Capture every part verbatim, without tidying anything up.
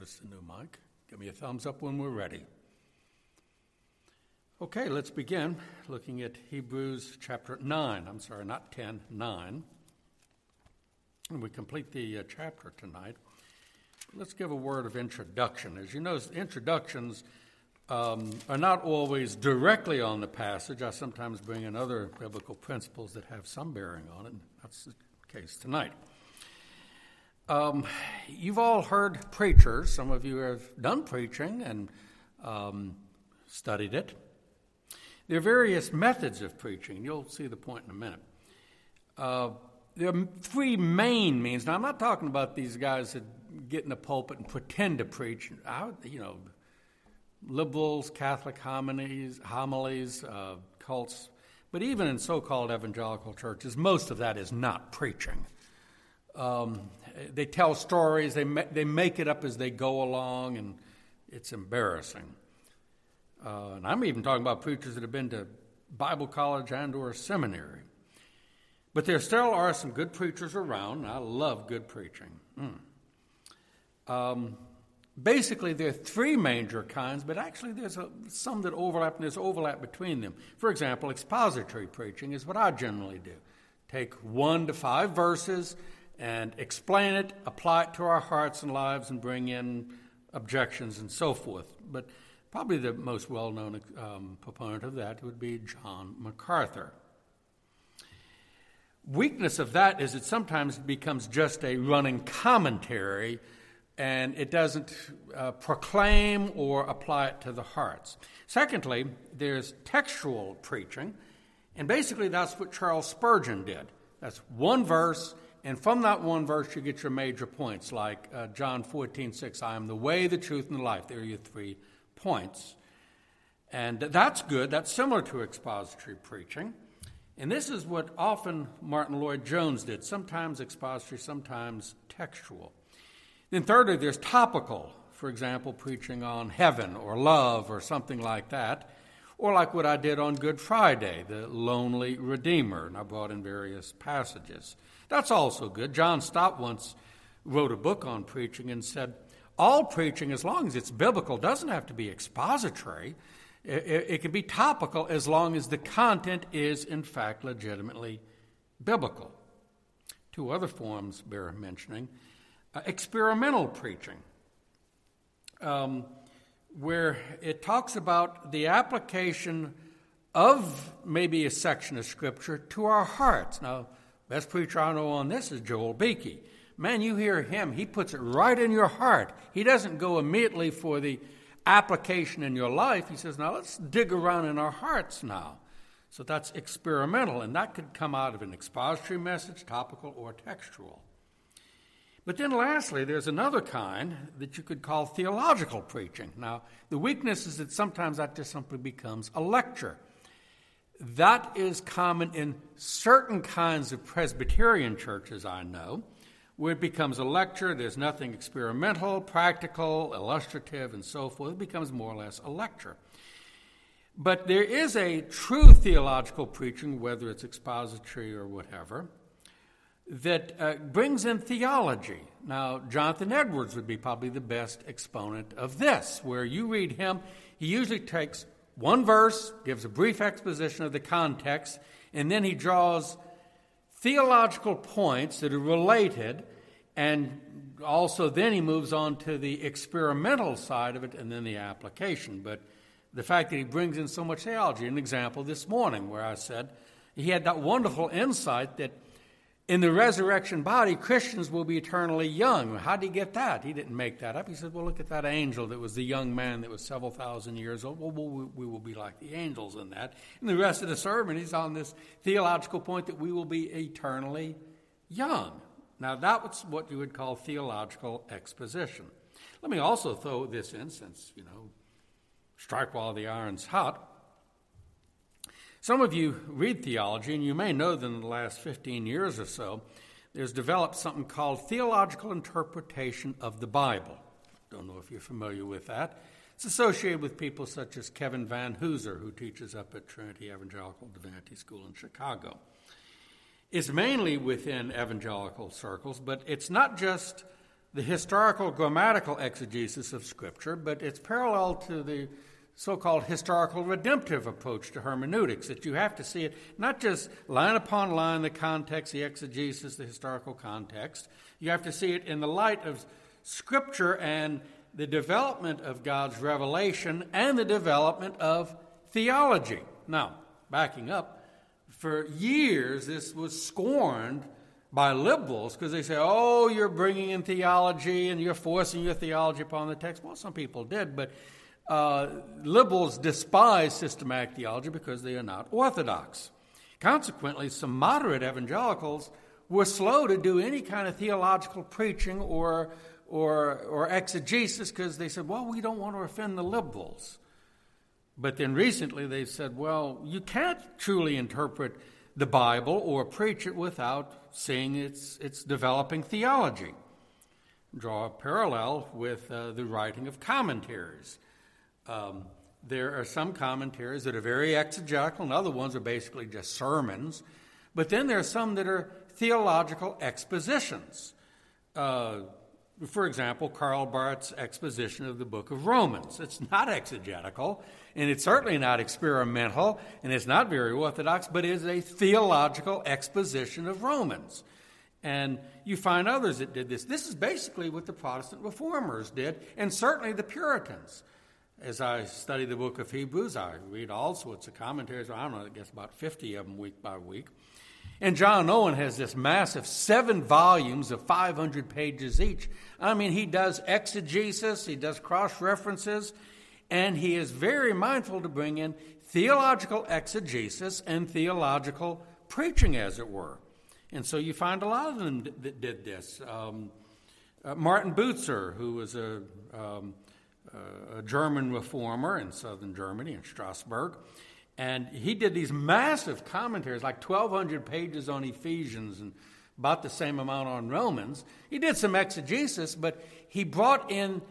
notice the new mic. Give me a thumbs up when we're ready. Okay, let's begin looking at Hebrews chapter nine. I'm sorry, not ten, nine. And we complete the uh, chapter tonight. Let's give a word of introduction. As you know, introductions um, are not always directly on the passage. I sometimes bring in other biblical principles that have some bearing on it, and that's the case tonight. Um, you've all heard preachers. Some of you have done preaching and um, studied it. There are various methods of preaching. You'll see the point in a minute. Uh, there are three main means. Now, I'm not talking about these guys that get in the pulpit and pretend to preach. I, you know, liberals, Catholic homilies, homilies uh, cults. But even in so-called evangelical churches, most of that is not preaching. Um, they tell stories. They ma- they make it up as they go along, and it's embarrassing. Uh, and I'm even talking about preachers that have been to Bible college and or seminary. But there still are some good preachers around, and I love good preaching. Mm. Um, basically, there are three major kinds, but actually there's a, some that overlap, and there's overlap between them. For example, expository preaching is what I generally do. Take one to five verses and explain it, apply it to our hearts and lives, and bring in objections and so forth. But probably the most well-known um, proponent of that would be John MacArthur. Weakness of that is it sometimes becomes just a running commentary, and it doesn't uh, proclaim or apply it to the hearts. Secondly, there's textual preaching, and basically that's what Charles Spurgeon did. That's one verse, and from that one verse you get your major points, like uh, John fourteen six, I am the way, the truth, and the life. There are your three points. And that's good. That's similar to expository preaching. And this is what often Martin Lloyd-Jones did, sometimes expository, sometimes textual. Then thirdly, there's topical, for example, preaching on heaven or love or something like that, or like what I did on Good Friday, the lonely Redeemer, and I brought in various passages. That's also good. John Stott once wrote a book on preaching and said, all preaching, as long as it's biblical, doesn't have to be expository. It, it, it can be topical as long as the content is, in fact, legitimately biblical. Two other forms bear mentioning. Uh, experimental preaching, um, where it talks about the application of maybe a section of Scripture to our hearts. Now, best preacher I know on this is Joel Beakey. Man, you hear him, he puts it right in your heart. He doesn't go immediately for the application in your life. He says, now let's dig around in our hearts now. So that's experimental, and that could come out of an expository message, topical or textual. But then lastly, there's another kind that you could call theological preaching. Now, the weakness is that sometimes that just simply becomes a lecture. That is common in certain kinds of Presbyterian churches I know, where it becomes a lecture. There's nothing experimental, practical, illustrative, and so forth. It becomes more or less a lecture. But there is a true theological preaching, whether it's expository or whatever, that uh, brings in theology. Now, Jonathan Edwards would be probably the best exponent of this, where you read him, he usually takes one verse, gives a brief exposition of the context, and then he draws theological points that are related, and also then he moves on to the experimental side of it and then the application. But the fact that he brings in so much theology, an example this morning where I said he had that wonderful insight that in the resurrection body, Christians will be eternally young. How did he get that? He didn't make that up. He said, well, look at that angel that was the young man that was several thousand years old. Well, we will be like the angels in that. And the rest of the sermon, he's on this theological point that we will be eternally young. Now, that's what you would call theological exposition. Let me also throw this in, since, you know, strike while the iron's hot. Some of you read theology, and you may know that in the last fifteen years or so, there's developed something called theological interpretation of the Bible. Don't know if you're familiar with that. It's associated with people such as Kevin Van Hooser, who teaches up at Trinity Evangelical Divinity School in Chicago. It's mainly within evangelical circles, but it's not just the historical grammatical exegesis of Scripture, but it's parallel to the so-called historical redemptive approach to hermeneutics, that you have to see it not just line upon line, the context, the exegesis, the historical context. You have to see it in the light of Scripture and the development of God's revelation and the development of theology. Now, backing up, for years this was scorned by liberals because they say, oh, you're bringing in theology and you're forcing your theology upon the text. Well, some people did, but uh, liberals despise systematic theology because they are not orthodox. Consequently, some moderate evangelicals were slow to do any kind of theological preaching or or, or exegesis because they said, well, we don't want to offend the liberals. But then recently they said, well, you can't truly interpret the Bible or preach it without seeing its, its developing theology. Draw a parallel with uh, the writing of commentaries. Um, there are some commentaries that are very exegetical, and other ones are basically just sermons. But then there are some that are theological expositions. Uh, for example, Karl Barth's exposition of the book of Romans. It's not exegetical, and it's certainly not experimental, and it's not very orthodox, but it is a theological exposition of Romans. And you find others that did this. This is basically what the Protestant reformers did, and certainly the Puritans. As I study the book of Hebrews, I read all sorts of commentaries. I don't know, I guess about fifty of them week by week. And John Owen has this massive seven volumes of five hundred pages each. I mean, he does exegesis, he does cross-references, and he is very mindful to bring in theological exegesis and theological preaching, as it were. And so you find a lot of them that did this. Um, uh, Martin Bucer, who was a, um, a German reformer in southern Germany, in Strasbourg, and he did these massive commentaries, like twelve hundred pages on Ephesians and about the same amount on Romans. He did some exegesis, but he brought in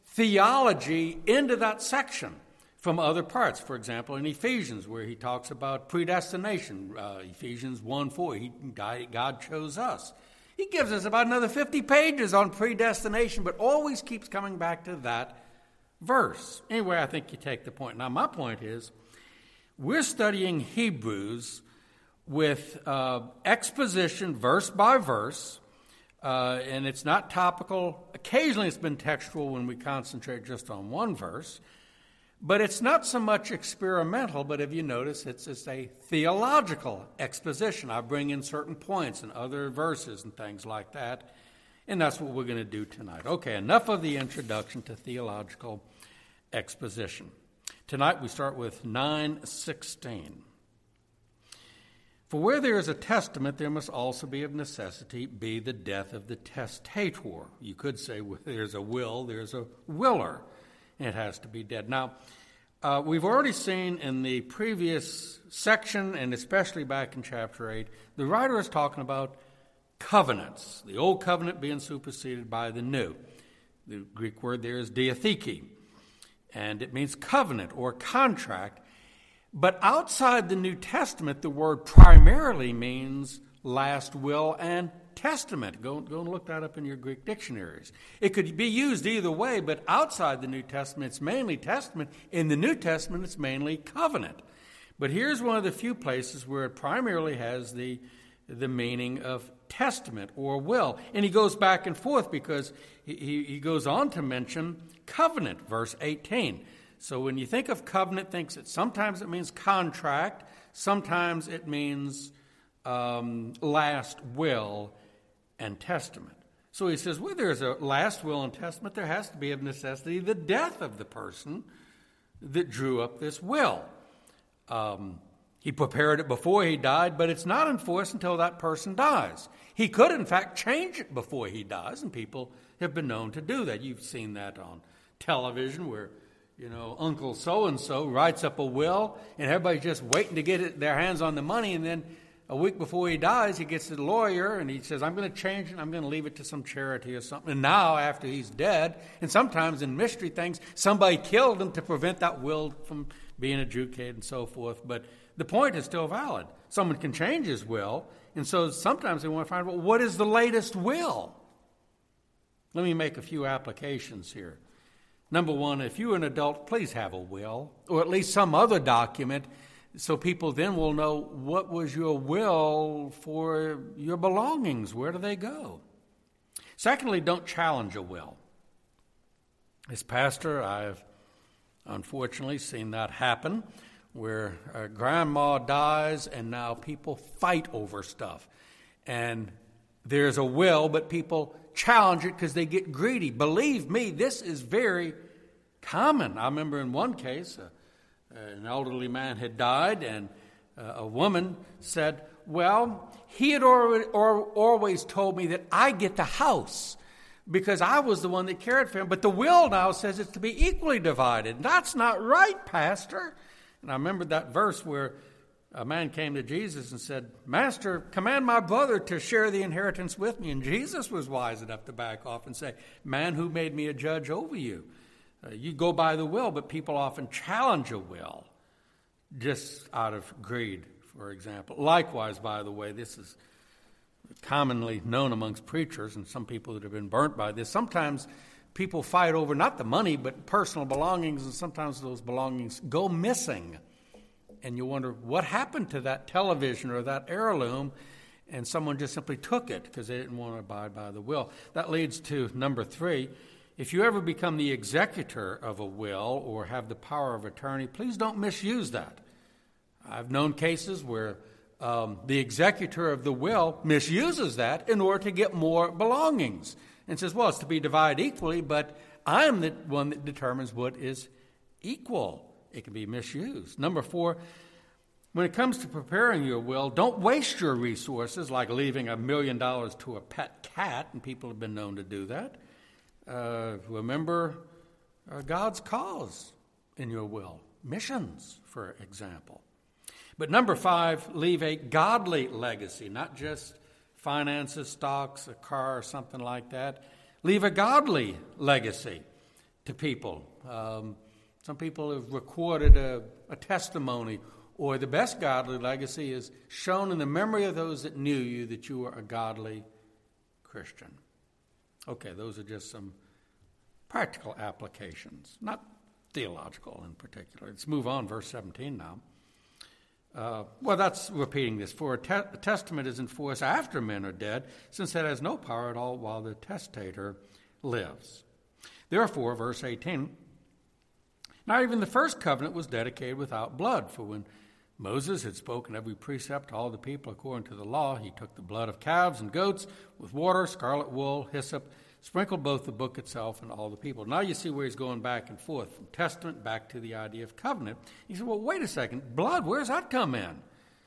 theology into that section from other parts. For example, in Ephesians, where he talks about predestination, uh, Ephesians one four, he, God chose us. He gives us about another fifty pages on predestination, but always keeps coming back to that verse. Anyway, I think you take the point. Now, my point is, we're studying Hebrews with uh, exposition verse by verse, uh, and it's not topical. Occasionally it's been textual when we concentrate just on one verse, but it's not so much experimental, but if you notice, it's, it's a theological exposition. I bring in certain points and other verses and things like that, and that's what we're going to do tonight. Okay, enough of the introduction to theological exposition. Tonight we start with nine sixteen. For where there is a testament, there must also be of necessity be the death of the testator. You could say where there's a will, there's a willer. It has to be dead. Now, uh, we've already seen in the previous section, and especially back in chapter eight, the writer is talking about covenants, the old covenant being superseded by the new. The Greek word there is diatheke, and it means covenant or contract. But outside the New Testament, the word primarily means last will and testament. Go, go and look that up in your Greek dictionaries. It could be used either way, but outside the New Testament, it's mainly testament. In the New Testament, it's mainly covenant. But here's one of the few places where it primarily has the, the meaning of testament or will. And he goes back and forth because he, he, he goes on to mention covenant, verse eighteen. So when you think of covenant, think that sometimes it means contract, sometimes it means um, last will and testament. So he says, well, there's a last will and testament, there has to be of necessity the death of the person that drew up this will. Um, he prepared it before he died, but it's not enforced until that person dies. He could, in fact, change it before he dies, and people have been known to do that. You've seen that on television where, you know, Uncle so-and-so writes up a will, and everybody's just waiting to get it, their hands on the money, and then a week before he dies, he gets a lawyer, and he says, I'm going to change it, I'm going to leave it to some charity or something. And now, after he's dead, and sometimes in mystery things, somebody killed him to prevent that will from being adjudicated and so forth. But the point is still valid. Someone can change his will, and so sometimes they want to find, well, what is the latest will? Let me make a few applications here. Number one, if you're an adult, please have a will, or at least some other document, so people then will know what was your will for your belongings. Where do they go? Secondly, don't challenge a will. As pastor, I've unfortunately seen that happen, where a grandma dies and now people fight over stuff. And there's a will, but people challenge it because they get greedy. Believe me, this is very common. I remember in one case, uh, an elderly man had died, and uh, a woman said, well, he had already, or, always told me that I get the house because I was the one that cared for him, but the will now says it's to be equally divided. That's not right, Pastor. And I remember that verse where a man came to Jesus and said, Master, command my brother to share the inheritance with me. And Jesus was wise enough to back off and say, man, who made me a judge over you? Uh, you go by the will, but people often challenge a will just out of greed, for example. Likewise, by the way, this is commonly known amongst preachers and some people that have been burnt by this. Sometimes people fight over not the money, but personal belongings, and sometimes those belongings go missing. And you wonder, what happened to that television or that heirloom? And someone just simply took it because they didn't want to abide by the will. That leads to number three. If you ever become the executor of a will or have the power of attorney, please don't misuse that. I've known cases where um, the executor of the will misuses that in order to get more belongings and says, well, it's to be divided equally, but I'm the one that determines what is equal. It can be misused. Number four, when it comes to preparing your will, don't waste your resources like leaving a million dollars to a pet cat, and people have been known to do that. Uh, remember uh, God's cause in your will, missions, for example. But number five, leave a godly legacy, not just finances, stocks, a car, or something like that. Leave a godly legacy to people. Um, some people have recorded a, a testimony, or the best godly legacy is shown in the memory of those that knew you that you were a godly Christian. Okay, those are just some practical applications, not theological in particular. Let's move on, verse seventeen now. Uh, well, that's repeating this. For a, te- a testament is in force after men are dead, since it has no power at all while the testator lives. Therefore, verse eighteen, not even the first covenant was dedicated without blood, for when Moses had spoken every precept to all the people according to the law, he took the blood of calves and goats with water, scarlet wool, hyssop, sprinkled both the book itself and all the people. Now you see where he's going back and forth from testament back to the idea of covenant. He said, well, wait a second. Blood, where does that come in?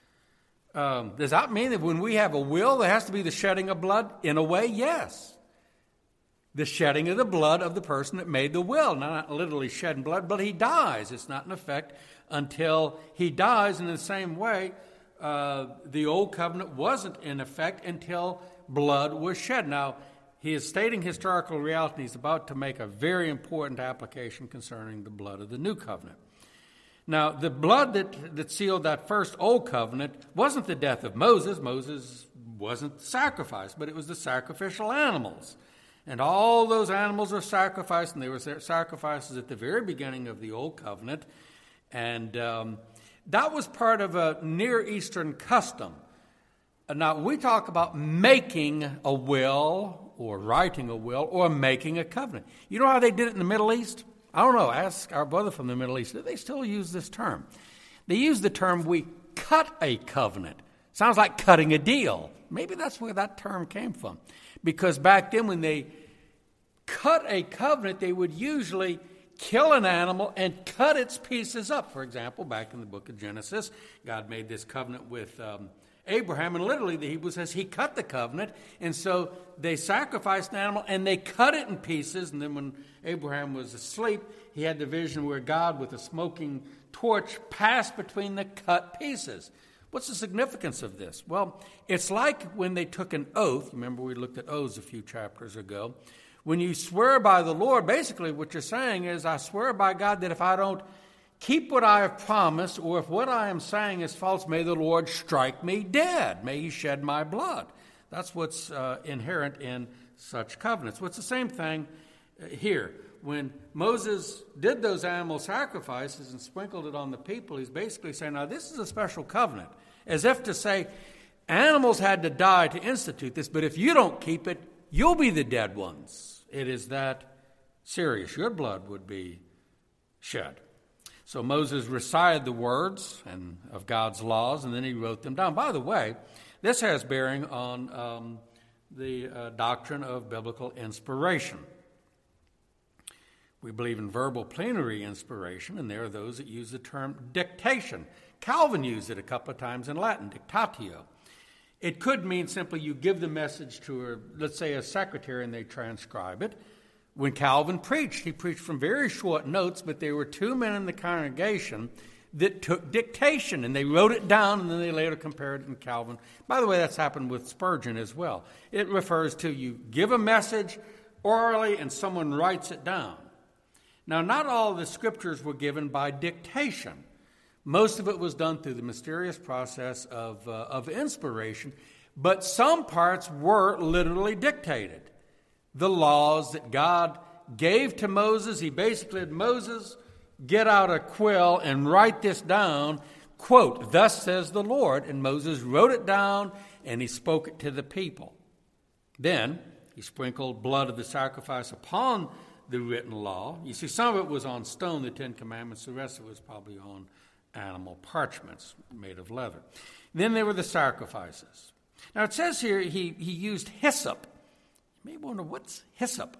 Um, does that mean that when we have a will, there has to be the shedding of blood? In a way, yes. The shedding of the blood of the person that made the will. Now, not literally shedding blood, but he dies. It's not in effect until he dies. And in the same way, uh, the old covenant wasn't in effect until blood was shed. Now, he is stating historical reality. He's about to make a very important application concerning the blood of the new covenant. Now, the blood that, that sealed that first old covenant wasn't the death of Moses. Moses wasn't sacrificed, but it was the sacrificial animals. And all those animals were sacrificed, and they were sacrifices at the very beginning of the old covenant. And um, that was part of a Near Eastern custom. Now, we talk about making a will or writing a will or making a covenant. You know how they did it in the Middle East? I don't know. Ask our brother from the Middle East. Do they still use this term? They use the term, we cut a covenant. Sounds like cutting a deal. Maybe that's where that term came from. Because back then when they cut a covenant, they would usually kill an animal and cut its pieces up. For example, back in the book of Genesis, God made this covenant with um, Abraham, and literally the Hebrew says he cut the covenant, and so they sacrificed an animal and they cut it in pieces, and then when Abraham was asleep, he had the vision where God with a smoking torch passed between the cut pieces. What's the significance of this? Well, it's like when they took an oath. Remember we looked at oaths a few chapters ago. When you swear by the Lord, basically what you're saying is, I swear by God that if I don't keep what I have promised, or if what I am saying is false, may the Lord strike me dead. May he shed my blood. That's what's uh, inherent in such covenants. Well, it's the same thing uh, here. When Moses did those animal sacrifices and sprinkled it on the people, he's basically saying, now this is a special covenant, as if to say, animals had to die to institute this, but if you don't keep it, you'll be the dead ones. It is that serious. Your blood would be shed. So Moses recited the words and of God's laws, and then he wrote them down. By the way, this has bearing on um, the uh, doctrine of biblical inspiration. We believe in verbal plenary inspiration, and there are those that use the term dictation. Calvin used it a couple of times in Latin, dictatio. It could mean simply you give the message to, a, let's say, a secretary, and they transcribe it. When Calvin preached, he preached from very short notes, but there were two men in the congregation that took dictation, and they wrote it down, and then they later compared it in Calvin. By the way, that's happened with Spurgeon as well. It refers to you give a message orally, and someone writes it down. Now, not all of the scriptures were given by dictation. Most of it was done through the mysterious process of, uh, of inspiration, but some parts were literally dictated. The laws that God gave to Moses, he basically had Moses get out a quill and write this down, quote, thus says the Lord, and Moses wrote it down and he spoke it to the people. Then he sprinkled blood of the sacrifice upon the written law. You see, some of it was on stone, the Ten Commandments, the rest of it was probably on animal parchments made of leather. Then there were the sacrifices. Now it says here he, he used hyssop. You may wonder, what's hyssop?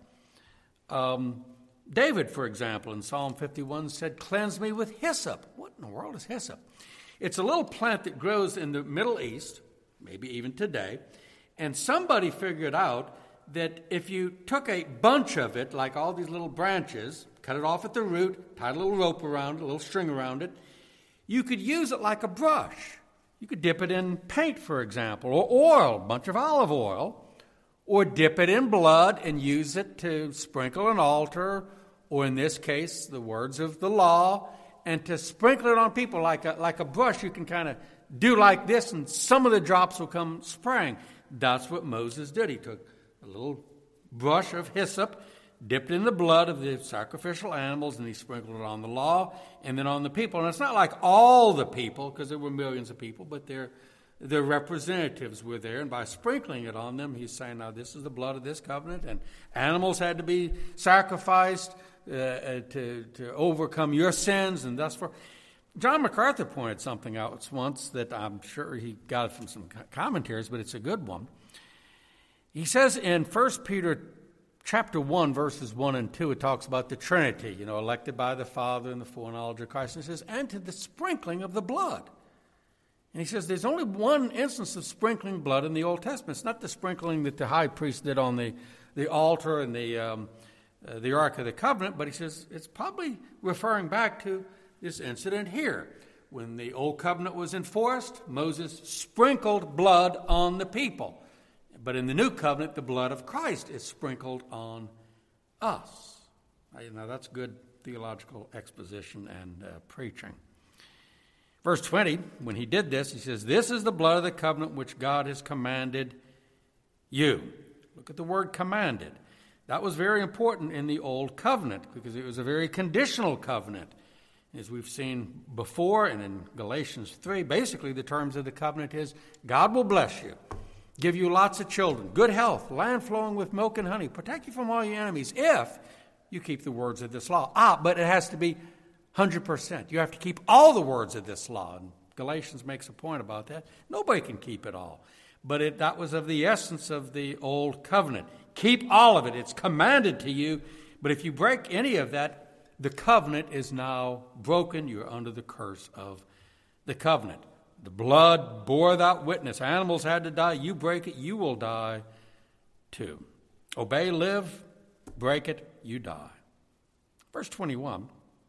Um, David, for example, in Psalm fifty-one said, cleanse me with hyssop. What in the world is hyssop? It's a little plant that grows in the Middle East, maybe even today, and somebody figured out that if you took a bunch of it, like all these little branches, cut it off at the root, tied a little rope around it, a little string around it, you could use it like a brush. You could dip it in paint, for example, or oil, a bunch of olive oil, or dip it in blood and use it to sprinkle an altar, or in this case, the words of the law, and to sprinkle it on people like a, like a brush. You can kind of do like this, and some of the drops will come spraying. That's what Moses did. He took a little brush of hyssop, dipped in the blood of the sacrificial animals, and he sprinkled it on the law and then on the people. And it's not like all the people, because there were millions of people, but their, their representatives were there. And by sprinkling it on them, he's saying, now this is the blood of this covenant, and animals had to be sacrificed uh, uh, to, to overcome your sins, and thus for... John MacArthur pointed something out once that I'm sure he got from some commentaries, but it's a good one. He says in First Peter chapter one, verses one and two, it talks about the Trinity, you know, elected by the Father in the foreknowledge of Christ. And it says, and to the sprinkling of the blood. And he says there's only one instance of sprinkling blood in the Old Testament. It's not the sprinkling that the high priest did on the, the altar and the, um, uh, the Ark of the Covenant, but he says it's probably referring back to this incident here. When the Old Covenant was enforced, Moses sprinkled blood on the people. But in the New Covenant, the blood of Christ is sprinkled on us. Now, that's good theological exposition and uh, preaching. Verse twenty, when he did this, he says, this is the blood of the covenant which God has commanded you. Look at the word commanded. That was very important in the Old Covenant because it was a very conditional covenant. As we've seen before and in Galatians three, basically the terms of the covenant is God will bless you, give you lots of children, good health, land flowing with milk and honey, protect you from all your enemies if you keep the words of this law. Ah, but it has to be one hundred percent. You have to keep all the words of this law. And Galatians makes a point about that. Nobody can keep it all. But it, that was of the essence of the Old Covenant. Keep all of it. It's commanded to you. But if you break any of that, the covenant is now broken. You're under the curse of the covenant. The blood bore that witness. Animals had to die. You break it, you will die too. Obey, live, break it, you die. Verse twenty-one.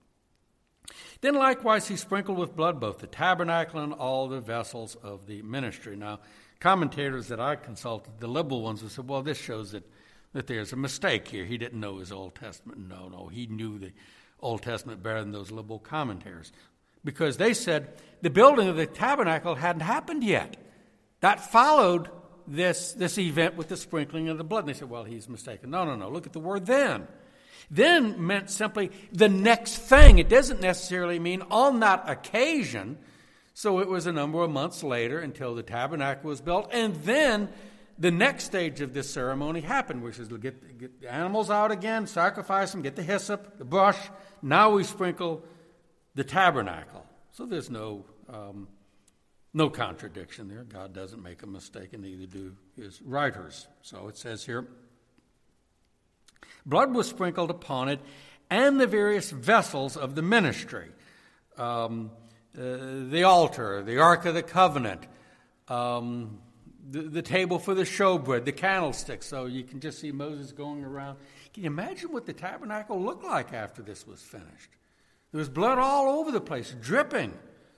Then likewise he sprinkled with blood both the tabernacle and all the vessels of the ministry. Now, commentators that I consulted, the liberal ones, have said, well, this shows that, that there's a mistake here. He didn't know his Old Testament. No, no, he knew the Old Testament better than those liberal commentators. Because they said the building of the tabernacle hadn't happened yet. That followed this, this event with the sprinkling of the blood. And they said, well, he's mistaken. No, no, no. Look at the word then. Then meant simply the next thing. It doesn't necessarily mean on that occasion. So it was a number of months later until the tabernacle was built. And then the next stage of this ceremony happened, which is to get, get the animals out again, sacrifice them, get the hyssop, the brush. Now we sprinkle the tabernacle. So there's no um, no contradiction there. God doesn't make a mistake, and neither do his writers. So it says here, blood was sprinkled upon it and the various vessels of the ministry. Um, uh, the altar, the Ark of the Covenant, um, the, the table for the showbread, the candlestick. So you can just see Moses going around. Can you imagine what the tabernacle looked like after this was finished? There was blood all over the place, dripping.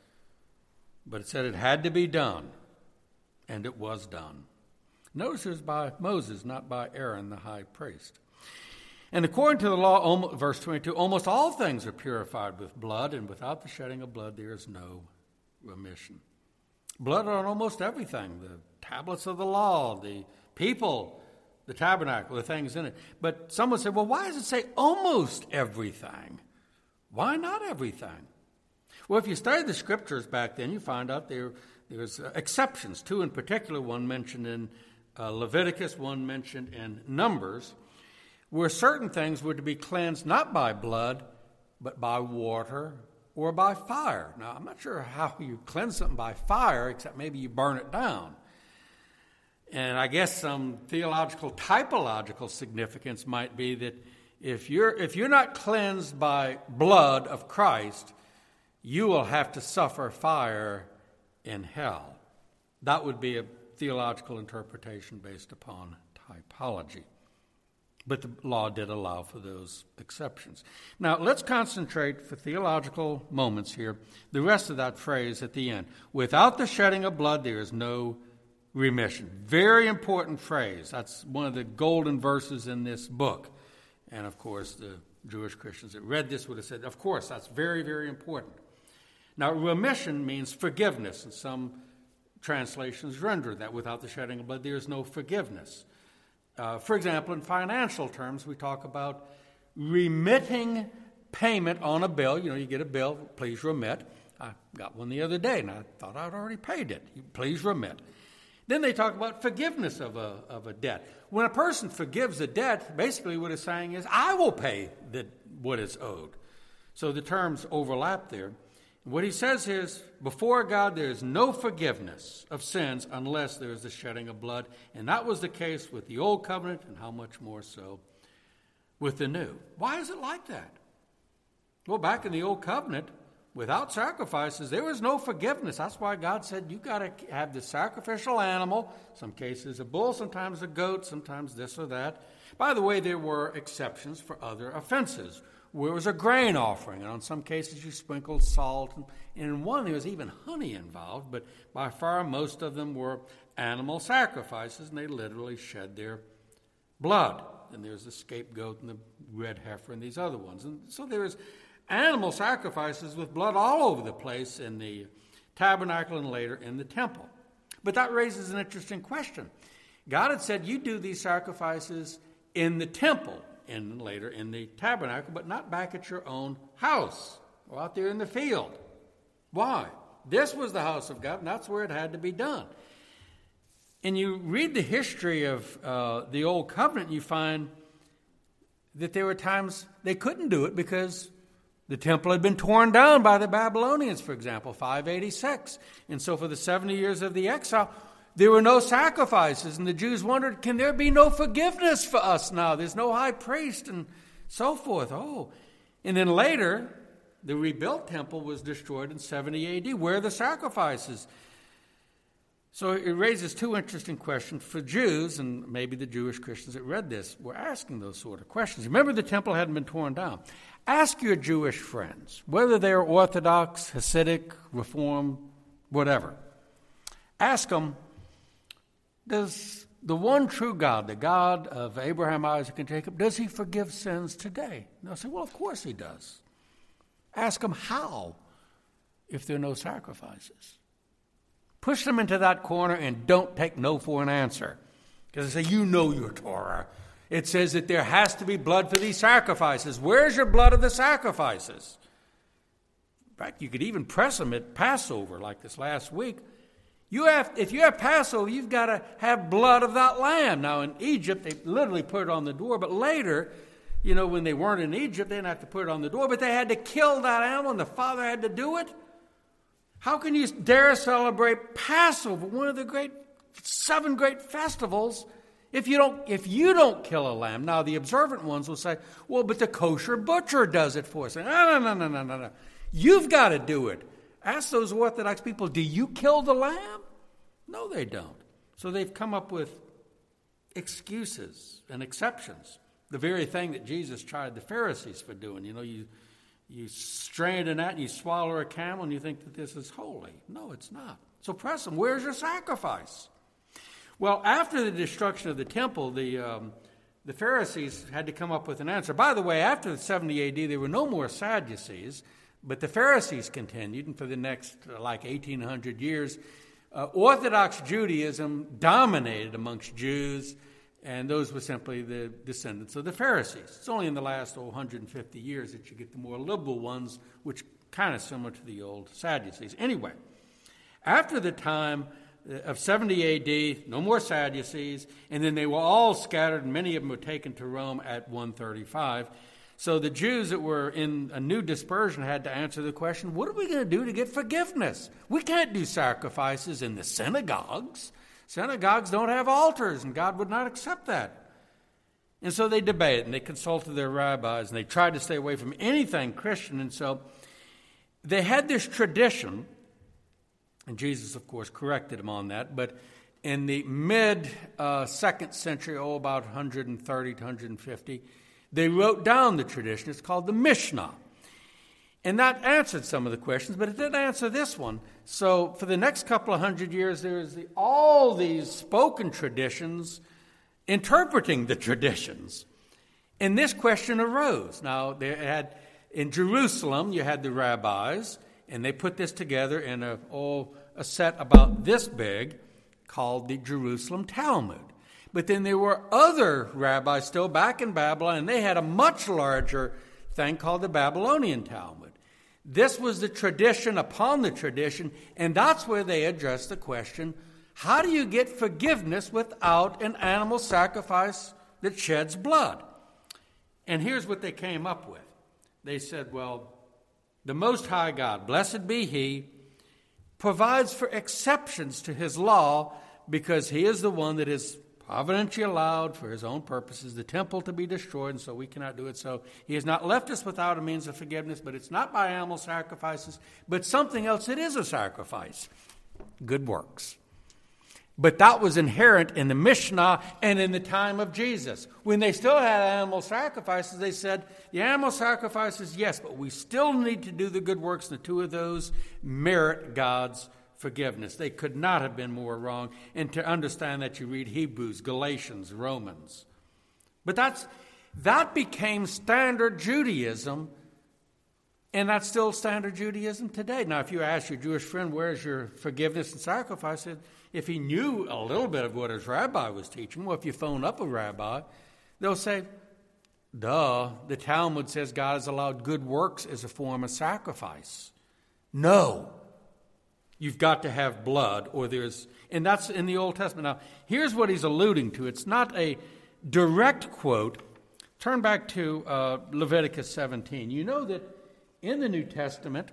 But it said it had to be done, and it was done. Notice it was by Moses, not by Aaron, the high priest. And according to the law, verse twenty-two, almost all things are purified with blood, and without the shedding of blood there is no remission. Blood on almost everything, the tablets of the law, the people, the tabernacle, the things in it. But someone said, well, why does it say almost everything? Why not everything? Well, if you study the scriptures back then, you find out there there's uh, exceptions. Two in particular, one mentioned in uh, Leviticus, one mentioned in Numbers, where certain things were to be cleansed not by blood, but by water or by fire. Now, I'm not sure how you cleanse something by fire, except maybe you burn it down. And I guess some theological, typological significance might be that if you're if you're not cleansed by blood of Christ, you will have to suffer fire in hell. That would be a theological interpretation based upon typology. But the law did allow for those exceptions. Now, let's concentrate for theological moments here, the rest of that phrase at the end. Without the shedding of blood, there is no remission. Very important phrase. That's one of the golden verses in this book. And, of course, the Jewish Christians that read this would have said, of course, that's very, very important. Now, remission means forgiveness, and some translations render that without the shedding of blood, there is no forgiveness. Uh, for example, in financial terms, we talk about remitting payment on a bill. You know, you get a bill, please remit. I got one the other day, and I thought I'd already paid it. Please remit. Then they talk about forgiveness of a of a debt. When a person forgives a debt, basically what it's saying is, I will pay the, what is owed. So the terms overlap there. What he says is, before God there is no forgiveness of sins unless there is the shedding of blood. And that was the case with the old covenant, and how much more so with the new. Why is it like that? Well, back in the old covenant, without sacrifices, there was no forgiveness. That's why God said, you've got to have the sacrificial animal, some cases a bull, sometimes a goat, sometimes this or that. By the way, there were exceptions for other offenses, where it was a grain offering, and on some cases you sprinkled salt, and in one there was even honey involved, but by far most of them were animal sacrifices, and they literally shed their blood. And there's the scapegoat and the red heifer and these other ones. And so there's animal sacrifices with blood all over the place in the tabernacle and later in the temple. But that raises an interesting question. God had said, you do these sacrifices in the temple, and later in the tabernacle, but not back at your own house or out there in the field. Why? This was the house of God, and that's where it had to be done. And you read the history of uh, the Old Covenant, you find that there were times they couldn't do it because the temple had been torn down by the Babylonians, for example, five eighty-six. And so for the seventy years of the exile, there were no sacrifices, and the Jews wondered, can there be no forgiveness for us now? There's no high priest and so forth. Oh, and then later, the rebuilt temple was destroyed in seventy A D. Where are the sacrifices? So it raises two interesting questions for Jews, and maybe the Jewish Christians that read this were asking those sort of questions. Remember, the temple hadn't been torn down. Ask your Jewish friends, whether they're Orthodox, Hasidic, Reform, whatever. Ask them, does the one true God, the God of Abraham, Isaac, and Jacob, does he forgive sins today? And they'll say, well, of course he does. Ask them how, if there are no sacrifices. Push them into that corner and don't take no for an answer. Because they say, you know your Torah. It says that there has to be blood for these sacrifices. Where's your blood of the sacrifices? In fact, you could even press them at Passover, like this last week. You have, if you have Passover, you've got to have blood of that lamb. Now, in Egypt, they literally put it on the door, but later, you know, when they weren't in Egypt, they didn't have to put it on the door, but they had to kill that animal, and the father had to do it. How can you dare celebrate Passover, one of the great seven great festivals, if you don't if you don't kill a lamb? Now, the observant ones will say, well, but the kosher butcher does it for us. No, no, no, no, no, no, no. You've got to do it. Ask those Orthodox people, do you kill the lamb? No, they don't. So they've come up with excuses and exceptions. The very thing that Jesus tried the Pharisees for doing. You know, you you strain a gnat and you swallow a camel and you think that this is holy. No, it's not. So press them. Where's your sacrifice? Well, after the destruction of the temple, the um, the Pharisees had to come up with an answer. By the way, after the seventy A D, there were no more Sadducees, but the Pharisees continued, and for the next, uh, like, eighteen hundred years, uh, Orthodox Judaism dominated amongst Jews, and those were simply the descendants of the Pharisees. It's only in the last oh, one hundred fifty years that you get the more liberal ones, which kind of similar to the old Sadducees. Anyway, after the time of seventy A D, no more Sadducees, and then they were all scattered, and many of them were taken to Rome at one thirty-five. So the Jews that were in a new dispersion had to answer the question, what are we going to do to get forgiveness? We can't do sacrifices in the synagogues. Synagogues don't have altars, and God would not accept that. And so they debated, and they consulted their rabbis, and they tried to stay away from anything Christian. And so they had this tradition, and Jesus, of course, corrected them on that, but in the mid-second uh, century, oh, about one thirty to one fifty, they wrote down the tradition. It's called the Mishnah. And that answered some of the questions, but it didn't answer this one. So for the next couple of hundred years, there's the, all these spoken traditions interpreting the traditions. And this question arose. Now, they had in Jerusalem, you had the rabbis, and they put this together in a, oh, a set about this big called the Jerusalem Talmud. But then there were other rabbis still back in Babylon, and they had a much larger thing called the Babylonian Talmud. This was the tradition upon the tradition, and that's where they addressed the question, how do you get forgiveness without an animal sacrifice that sheds blood? And here's what they came up with. They said, well, the Most High God, blessed be He, provides for exceptions to His law because He is the one that is providentially allowed for His own purposes the temple to be destroyed, and so we cannot do it. So He has not left us without a means of forgiveness, but it's not by animal sacrifices, but something else that is a sacrifice, good works. But that was inherent in the Mishnah and in the time of Jesus. When they still had animal sacrifices, they said, the animal sacrifices, yes, but we still need to do the good works, and the two of those merit God's forgiveness. They could not have been more wrong. And to understand that, you read Hebrews, Galatians, Romans. But that's that became standard Judaism, and that's still standard Judaism today. Now, if you ask your Jewish friend, where's your forgiveness and sacrifice, if he knew a little bit of what his rabbi was teaching, well, if you phone up a rabbi, they'll say, duh, the Talmud says God has allowed good works as a form of sacrifice. No. You've got to have blood, or there's, and that's in the Old Testament. Now, here's what he's alluding to. It's not a direct quote. Turn back to uh, Leviticus seventeen. You know that in the New Testament,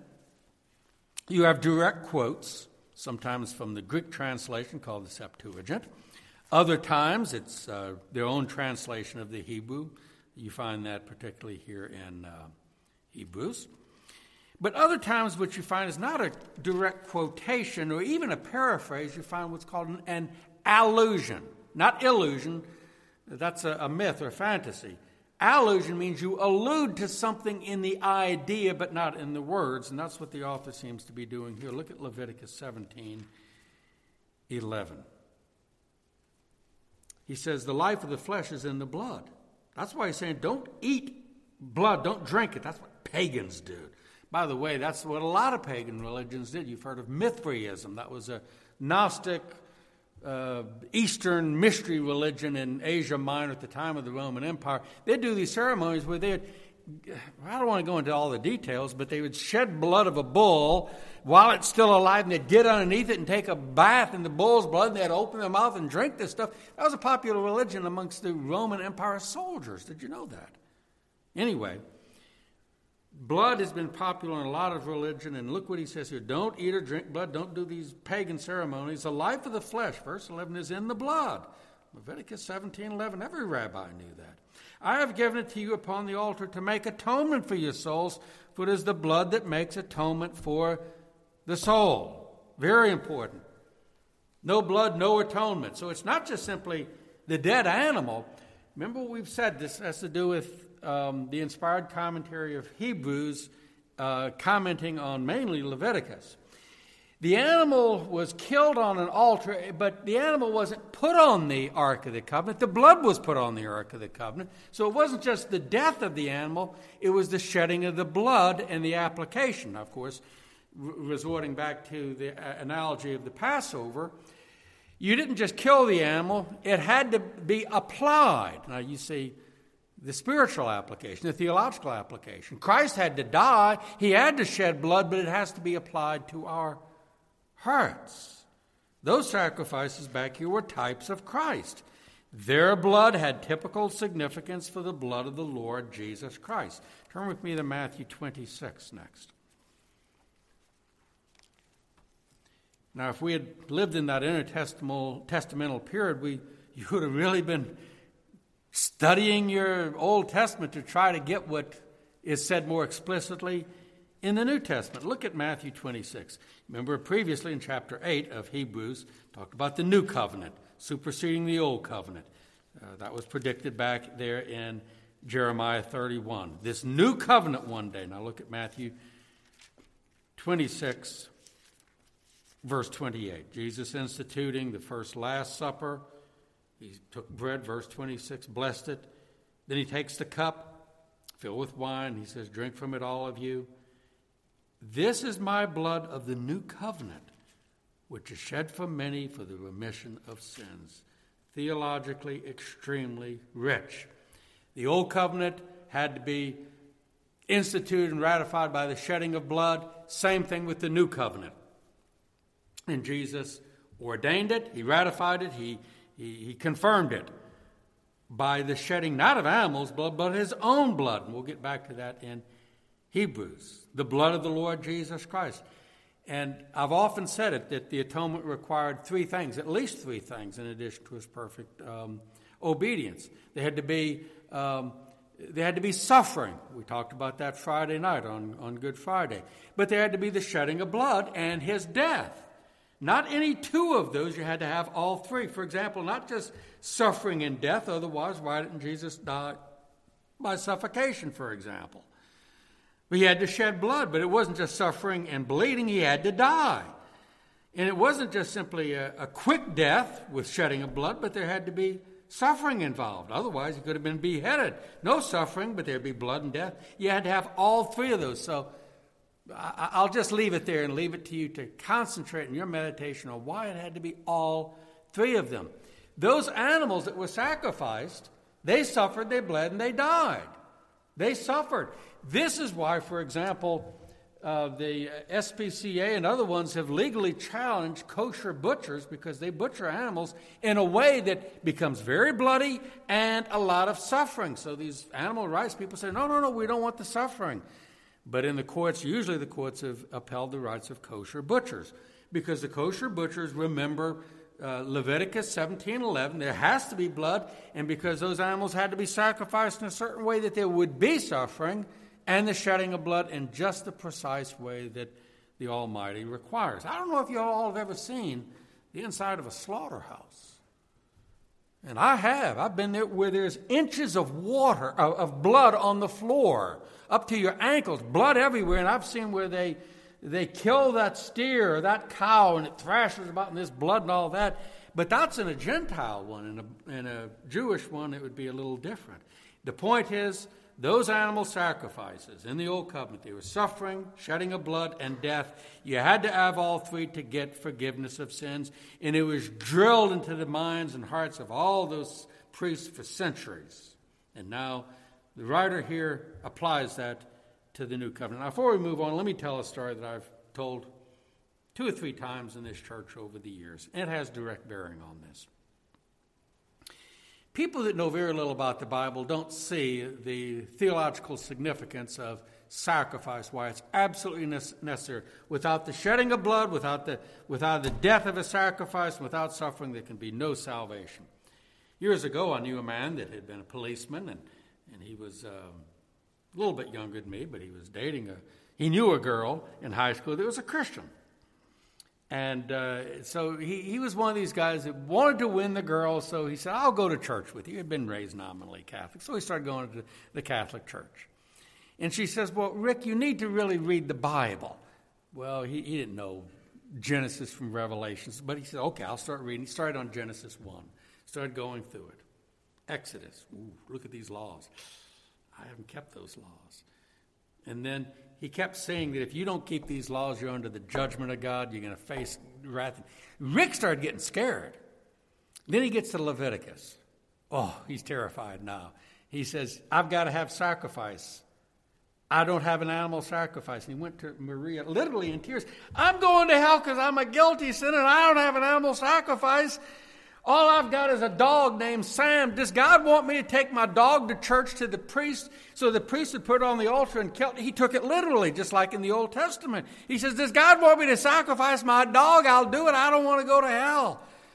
you have direct quotes, sometimes from the Greek translation called the Septuagint. Other times, it's uh, their own translation of the Hebrew. You find that particularly here in uh, Hebrews. But other times what you find is not a direct quotation or even a paraphrase. You find what's called an, an allusion, not illusion. That's a, a myth or a fantasy. Allusion means you allude to something in the idea but not in the words, and that's what the author seems to be doing here. Look at Leviticus seventeen eleven. He says, the life of the flesh is in the blood. That's why he's saying don't eat blood, don't drink it. That's what pagans do. By the way, that's what a lot of pagan religions did. You've heard of Mithraism. That was a, Gnostic uh, Eastern mystery religion in Asia Minor at the time of the Roman Empire. They'd do these ceremonies where they'd, I don't want to go into all the details, but they would shed blood of a bull while it's still alive, and they'd get underneath it and take a bath in the bull's blood, and they'd open their mouth and drink this stuff. That was a popular religion amongst the Roman Empire soldiers. Did you know that? Anyway, blood has been popular in a lot of religion, and look what he says here. Don't eat or drink blood. Don't do these pagan ceremonies. The life of the flesh, verse eleven, is in the blood. Leviticus seventeen eleven, every rabbi knew that. I have given it to you upon the altar to make atonement for your souls, for it is the blood that makes atonement for the soul. Very important. No blood, no atonement. So it's not just simply the dead animal. Remember what we've said, this has to do with um, the inspired commentary of Hebrews, uh, commenting on mainly Leviticus. The animal was killed on an altar, but the animal wasn't put on the Ark of the Covenant. The blood was put on the Ark of the Covenant. So it wasn't just the death of the animal, it was the shedding of the blood and the application. Of course, r- resorting back to the uh, analogy of the Passover, you didn't just kill the animal, it had to be applied. Now you see the spiritual application, the theological application. Christ had to die, he had to shed blood, but it has to be applied to our hearts. Those sacrifices back here were types of Christ. Their blood had typical significance for the blood of the Lord Jesus Christ. Turn with me to Matthew twenty-six next. Now, if we had lived in that intertestamental period, we you would have really been studying your Old Testament to try to get what is said more explicitly in the New Testament. Look at Matthew twenty-six. Remember previously in chapter eight of Hebrews, talked about the new covenant, superseding the old covenant. Uh, that was predicted back there in Jeremiah thirty-one. This new covenant one day. Now look at Matthew twenty-six, verse twenty-eight. Jesus instituting the first Last Supper. He took bread, verse twenty-six, blessed it. Then he takes the cup, filled with wine. He says, drink from it, all of you. This is my blood of the new covenant, which is shed for many for the remission of sins. Theologically extremely rich. The old covenant had to be instituted and ratified by the shedding of blood. Same thing with the new covenant. And Jesus ordained it, he ratified it, he, he, he confirmed it by the shedding not of animals' blood, but his own blood. And we'll get back to that in Hebrews, the blood of the Lord Jesus Christ. And I've often said it, that the atonement required three things, at least three things, in addition to his perfect um, obedience. There had to be um, there had to be suffering. We talked about that Friday night on, on Good Friday. But there had to be the shedding of blood and his death. Not any two of those, you had to have all three. For example, not just suffering and death, otherwise why didn't Jesus die by suffocation, for example? He had to shed blood, but it wasn't just suffering and bleeding. He had to die. And it wasn't just simply a, a quick death with shedding of blood, but there had to be suffering involved. Otherwise, he could have been beheaded. No suffering, but there'd be blood and death. You had to have all three of those. So I, I'll just leave it there and leave it to you to concentrate in your meditation on why it had to be all three of them. Those animals that were sacrificed, they suffered, they bled, and they died. They suffered. This is why, for example, uh, the S P C A and other ones have legally challenged kosher butchers because they butcher animals in a way that becomes very bloody and a lot of suffering. So these animal rights people say, no, no, no, we don't want the suffering. But in the courts, usually the courts have upheld the rights of kosher butchers because the kosher butchers remember Uh, Leviticus seventeen eleven, there has to be blood, and because those animals had to be sacrificed in a certain way that there would be suffering and the shedding of blood in just the precise way that the Almighty requires. I don't know if you all have ever seen the inside of a slaughterhouse. And I have. I've been there where there's inches of water, of, of blood on the floor, up to your ankles, blood everywhere, and I've seen where they They kill that steer or that cow and it thrashes about in this blood and all that. But that's in a Gentile one. In a, in a Jewish one, it would be a little different. The point is, those animal sacrifices in the Old Covenant, they were suffering, shedding of blood, and death. You had to have all three to get forgiveness of sins, and it was drilled into the minds and hearts of all those priests for centuries. And now the writer here applies that to the New Covenant. Now, before we move on, let me tell a story that I've told two or three times in this church over the years. It has direct bearing on this. People that know very little about the Bible don't see the theological significance of sacrifice, why it's absolutely necessary. Without the shedding of blood, without the, without the death of a sacrifice, without suffering, there can be no salvation. Years ago, I knew a man that had been a policeman, and, and he was um, a little bit younger than me, but he was dating a, he knew a girl in high school that was a Christian. And uh, so he, he was one of these guys that wanted to win the girl, so he said, I'll go to church with you. He had been raised nominally Catholic, so he started going to the Catholic church. And she says, well, Rick, you need to really read the Bible. Well, he, he didn't know Genesis from Revelations, but he said, okay, I'll start reading. He started on Genesis one, started going through it. Exodus, ooh, look at these laws. I haven't kept those laws. And then he kept saying that if you don't keep these laws, you're under the judgment of God. You're going to face wrath. Rick started getting scared. Then he gets to Leviticus. Oh, he's terrified now. He says, I've got to have sacrifice. I don't have an animal sacrifice. And he went to Maria, literally in tears. I'm going to hell because I'm a guilty sinner and I don't have an animal sacrifice. All I've got is a dog named Sam. Does God want me to take my dog to church to the priest so the priest would put it on the altar and kill it? He took it literally, just like in the Old Testament. He says, does God want me to sacrifice my dog? I'll do it. I don't want to go to hell.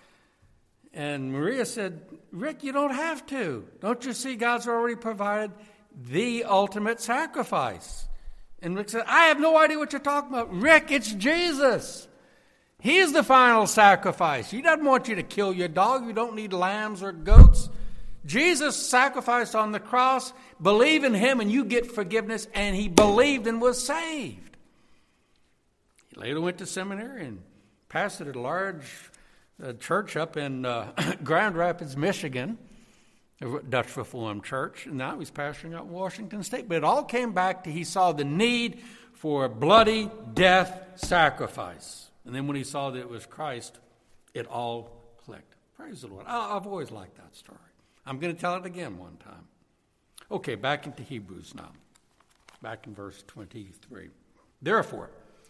And Maria said, Rick, you don't have to. Don't you see God's already provided the ultimate sacrifice? And Rick said, I have no idea what you're talking about. Rick, it's Jesus. He's the final sacrifice. He doesn't want you to kill your dog. You don't need lambs or goats. Jesus sacrificed on the cross. Believe in him and you get forgiveness. And he believed and was saved. He later went to seminary and pastored a large uh, church up in uh, Grand Rapids, Michigan, a Dutch Reformed church. And now he's pastoring out in Washington State. But it all came back to he saw the need for a bloody death sacrifice. And then when he saw that it was Christ, it all clicked. Praise the Lord. I've always liked that story. I'm going to tell it again one time. Okay, back into Hebrews now. Back in verse twenty-three. Therefore,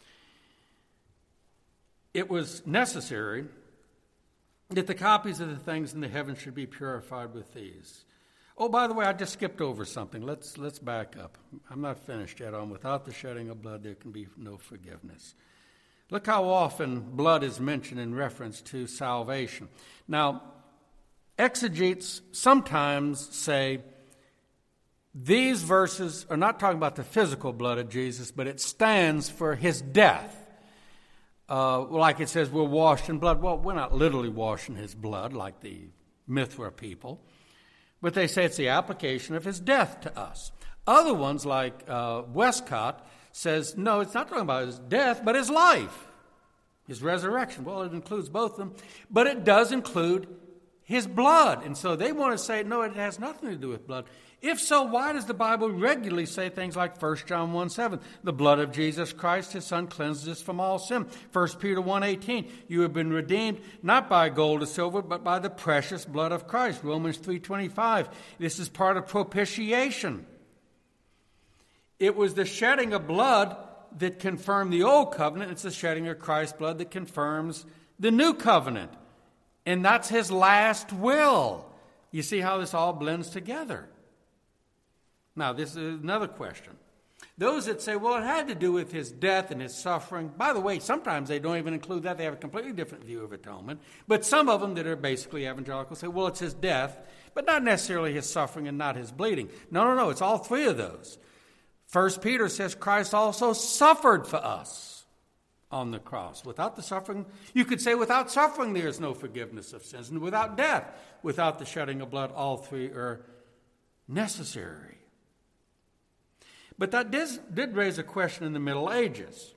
it was necessary that the copies of the things in the heavens should be purified with these. Oh, by the way, I just skipped over something. Let's let's back up. I'm not finished yet on without the shedding of blood, there can be no forgiveness. Look how often blood is mentioned in reference to salvation. Now, exegetes sometimes say these verses are not talking about the physical blood of Jesus, but it stands for his death. Uh, like it says, we're washed in blood. Well, we're not literally washing his blood like the Mithra people, but they say it's the application of his death to us. Other ones, like uh, Westcott, says, no, it's not talking about his death, but his life, his resurrection. Well, it includes both of them, but it does include his blood. And so they want to say, no, it has nothing to do with blood. If so, why does the Bible regularly say things like First John one seven, the blood of Jesus Christ, his son, cleanses us from all sin? First Peter one eighteen, you have been redeemed not by gold or silver, but by the precious blood of Christ. Romans three twenty-five, this is part of propitiation. It was the shedding of blood that confirmed the old covenant. It's the shedding of Christ's blood that confirms the new covenant. And that's his last will. You see how this all blends together. Now, this is another question. Those that say, well, it had to do with his death and his suffering. By the way, sometimes they don't even include that. They have a completely different view of atonement. But some of them that are basically evangelical say, well, it's his death, but not necessarily his suffering and not his bleeding. No, no, no. It's all three of those. First Peter says Christ also suffered for us on the cross. Without the suffering, you could say without suffering there is no forgiveness of sins. And without death, without the shedding of blood, all three are necessary. But that did, did raise a question in the Middle Ages.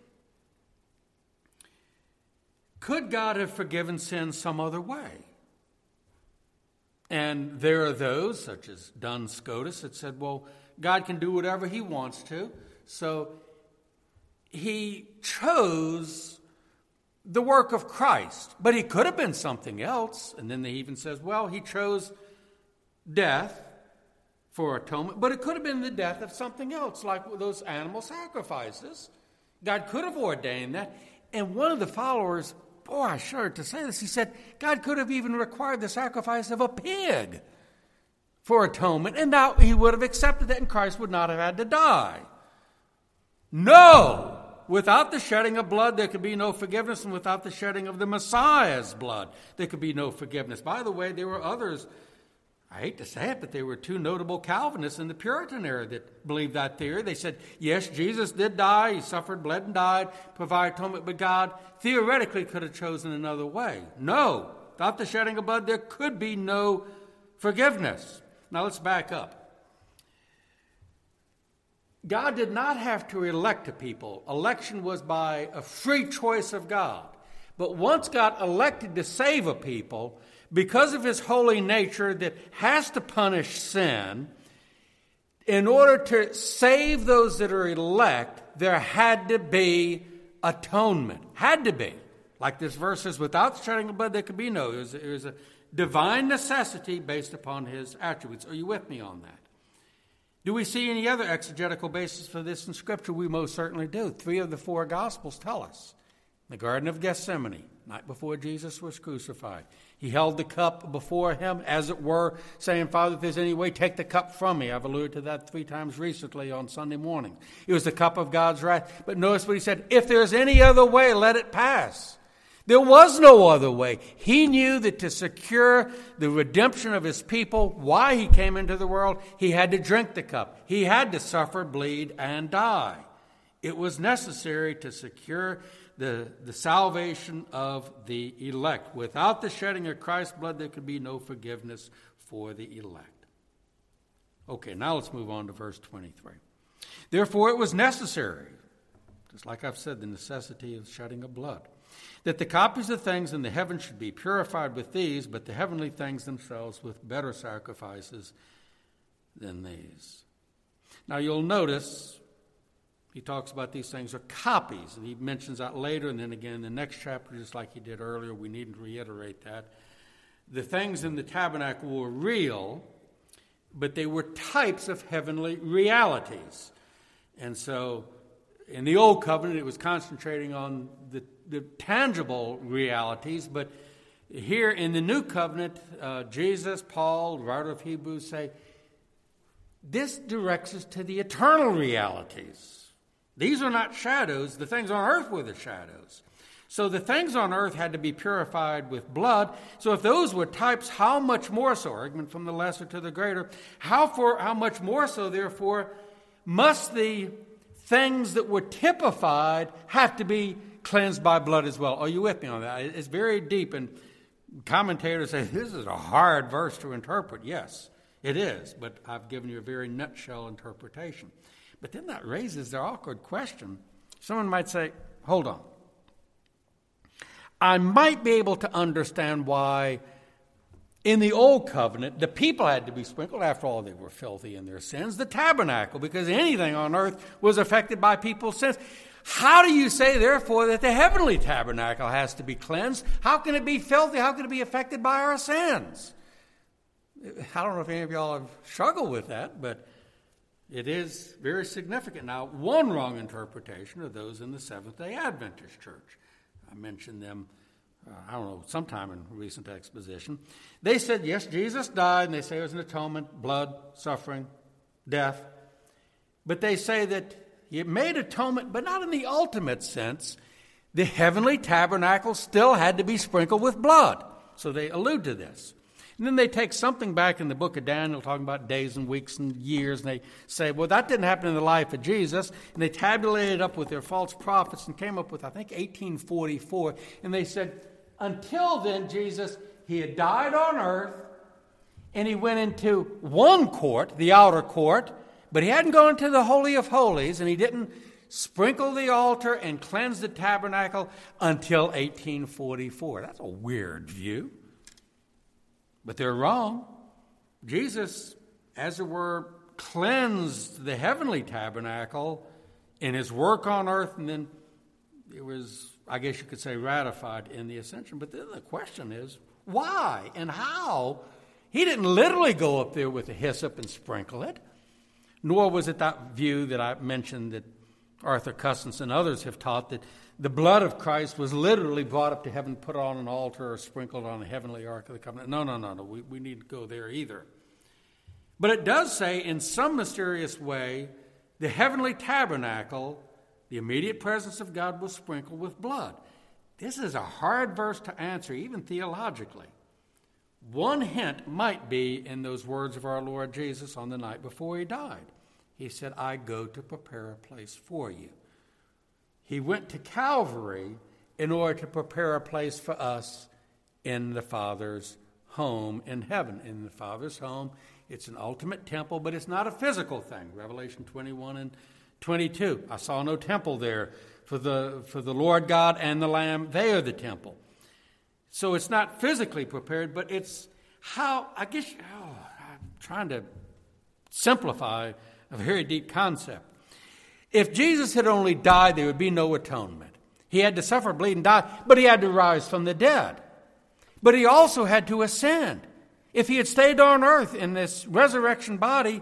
Could God have forgiven sin some other way? And there are those, such as Duns Scotus, that said, well, God can do whatever he wants to. So he chose the work of Christ. But he could have been something else. And then he even says, well, he chose death for atonement. But it could have been the death of something else, like those animal sacrifices. God could have ordained that. And one of the followers, boy, I shudder to say this, he said, God could have even required the sacrifice of a pig for atonement, and now he would have accepted that, and Christ would not have had to die. No! Without the shedding of blood, there could be no forgiveness, and without the shedding of the Messiah's blood, there could be no forgiveness. By the way, there were others, I hate to say it, but there were two notable Calvinists in the Puritan era that believed that theory. They said, yes, Jesus did die, he suffered, bled, and died, provided atonement, but God theoretically could have chosen another way. No, without the shedding of blood, there could be no forgiveness. Now let's back up. God did not have to elect a people. Election was by a free choice of God. But once God elected to save a people, because of his holy nature that has to punish sin, in order to save those that are elect, there had to be atonement. Had to be. Like this verse says, without the shedding of blood, there could be no. It was, it was a divine necessity based upon his attributes. Are you with me on that? Do we see any other exegetical basis for this in Scripture? We most certainly do. Three of the four Gospels tell us. The Garden of Gethsemane, night before Jesus was crucified. He held the cup before him, as it were, saying, Father, if there's any way, take the cup from me. I've alluded to that three times recently on Sunday morning. It was the cup of God's wrath. But notice what he said, if there's any other way, let it pass. There was no other way. He knew that to secure the redemption of his people, why he came into the world, he had to drink the cup. He had to suffer, bleed, and die. It was necessary to secure the, the salvation of the elect. Without the shedding of Christ's blood, there could be no forgiveness for the elect. Okay, now let's move on to verse twenty-three. Therefore, it was necessary, just like I've said, the necessity of shedding of blood, that the copies of things in the heavens should be purified with these, but the heavenly things themselves with better sacrifices than these. Now you'll notice he talks about these things are copies, and he mentions that later, and then again in the next chapter, just like he did earlier. We needn't reiterate that. The things in the tabernacle were real, but they were types of heavenly realities. And so in the Old Covenant, it was concentrating on the, the tangible realities, but here in the New Covenant, uh, Jesus, Paul, the writer of Hebrews say, this directs us to the eternal realities. These are not shadows. The things on earth were the shadows. So the things on earth had to be purified with blood. So if those were types, how much more so, argument from the lesser to the greater, how for how much more so, therefore, must the things that were typified have to be cleansed by blood as well? Are you with me on that? It's very deep, and commentators say this is a hard verse to interpret. Yes, it is, but I've given you a very nutshell interpretation. But then that raises the awkward question. Someone might say, hold on. I might be able to understand why in the Old Covenant, the people had to be sprinkled. After all, they were filthy in their sins. The tabernacle, because anything on earth was affected by people's sins. How do you say, therefore, that the heavenly tabernacle has to be cleansed? How can it be filthy? How can it be affected by our sins? I don't know if any of y'all have struggled with that, but it is very significant. Now, one wrong interpretation are those in the Seventh-day Adventist Church. I mentioned them, uh, I don't know, sometime in recent exposition. They said, yes, Jesus died, and they say it was an atonement, blood, suffering, death. But they say that he made atonement, but not in the ultimate sense. The heavenly tabernacle still had to be sprinkled with blood. So they allude to this. And then they take something back in the book of Daniel, talking about days and weeks and years, and they say, well, that didn't happen in the life of Jesus. And they tabulated it up with their false prophets and came up with, I think, eighteen forty-four. And they said, until then, Jesus, he had died on earth, and he went into one court, the outer court, but he hadn't gone into the Holy of Holies, and he didn't sprinkle the altar and cleanse the tabernacle until eighteen forty-four. That's a weird view. But they're wrong. Jesus, as it were, cleansed the heavenly tabernacle in his work on earth, and then it was, I guess you could say, ratified in the ascension. But then the question is, why and how? He didn't literally go up there with a hyssop and sprinkle it, nor was it that view that I mentioned that Arthur Cousins and others have taught, that the blood of Christ was literally brought up to heaven, put on an altar, or sprinkled on the heavenly ark of the covenant. No, no, no, no. We, we need to go there either. But it does say, in some mysterious way, the heavenly tabernacle, the immediate presence of God, was sprinkled with blood. This is a hard verse to answer, even theologically. One hint might be in those words of our Lord Jesus on the night before he died. He said, I go to prepare a place for you. He went to Calvary in order to prepare a place for us in the Father's home in heaven. In the Father's home, it's an ultimate temple, but it's not a physical thing. Revelation twenty-one and twenty-two. I saw no temple there. For the, for the Lord God and the Lamb, they are the temple. So it's not physically prepared, but it's how, I guess, oh, I'm trying to simplify a very deep concept. If Jesus had only died, there would be no atonement. He had to suffer, bleed, and die, but he had to rise from the dead. But he also had to ascend. If he had stayed on earth in this resurrection body,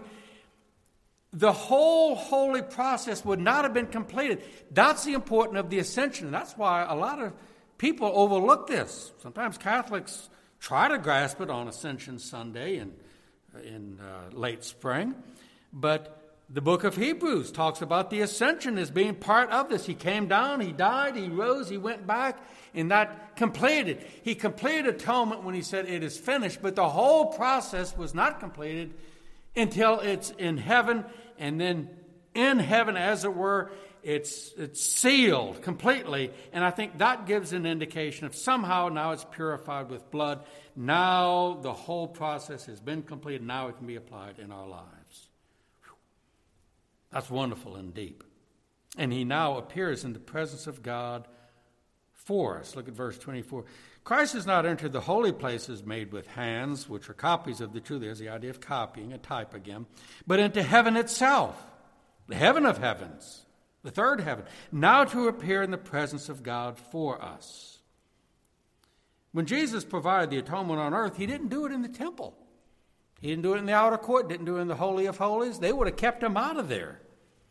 the whole holy process would not have been completed. That's the importance of the ascension. And that's why a lot of people overlook this. Sometimes Catholics try to grasp it on Ascension Sunday in, in uh, late spring. But the book of Hebrews talks about the ascension as being part of this. He came down, he died, he rose, he went back, and that completed. He completed atonement when he said it is finished, but the whole process was not completed until it's in heaven, and then in heaven, as it were, it's it's sealed completely. And I think that gives an indication of somehow now it's purified with blood. Now the whole process has been completed. Now it can be applied in our lives. Whew. That's wonderful and deep. And he now appears in the presence of God for us. Look at verse twenty-four. Christ has not entered the holy places made with hands, which are copies of the true. There's the idea of copying, a type again. But into heaven itself, the heaven of heavens, the third heaven, now to appear in the presence of God for us. When Jesus provided the atonement on earth, he didn't do it in the temple. He didn't do it in the outer court, didn't do it in the Holy of Holies. They would have kept him out of there.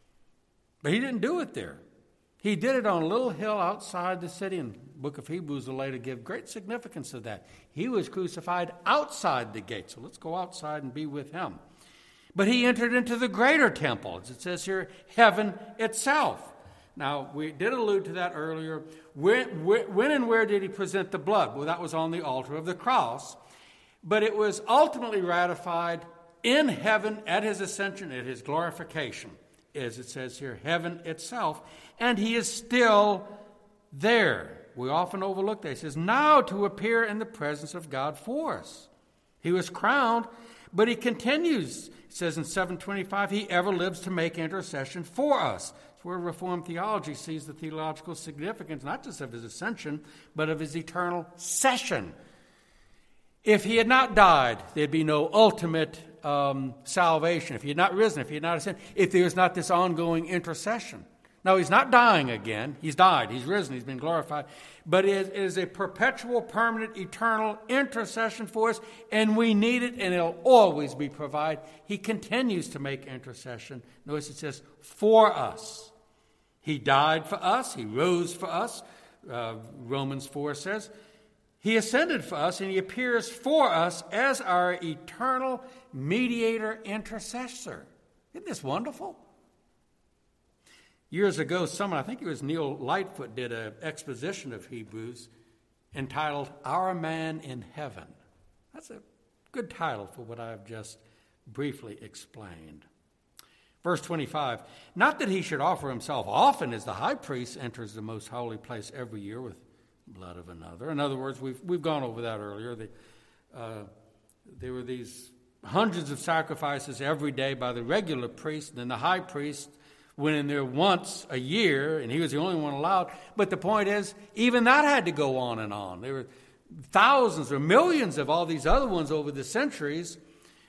But he didn't do it there. He did it on a little hill outside the city, and the book of Hebrews will later give great significance to that. He was crucified outside the gate, so let's go outside and be with him. But he entered into the greater temple, as it says here, heaven itself. Now, we did allude to that earlier. When, when and where did he present the blood? Well, that was on the altar of the cross. But it was ultimately ratified in heaven at his ascension, at his glorification, as it says here, heaven itself. And he is still there. We often overlook that. He says, now to appear in the presence of God for us. He was crowned, but he continues. It says in seven twenty-five, he ever lives to make intercession for us. It's where Reformed theology sees the theological significance, not just of his ascension, but of his eternal session. If he had not died, there'd be no ultimate um, salvation. If he had not risen, if he had not ascended, if there was not this ongoing intercession. Now, he's not dying again. He's died. He's risen. He's been glorified. But it is a perpetual, permanent, eternal intercession for us, and we need it, and it'll always be provided. He continues to make intercession. Notice it says, for us. He died for us. He rose for us. Uh, Romans four says, he ascended for us, and he appears for us as our eternal mediator intercessor. Isn't this wonderful? Years ago, someone, I think it was Neil Lightfoot, did an exposition of Hebrews entitled, Our Man in Heaven. That's a good title for what I've just briefly explained. Verse twenty-five, not that he should offer himself often as the high priest enters the most holy place every year with blood of another. In other words, we've we've gone over that earlier. The, uh, there were these hundreds of sacrifices every day by the regular priest, and then the high priest went in there once a year, and he was the only one allowed. But the point is, even that had to go on and on. There were thousands or millions of all these other ones over the centuries.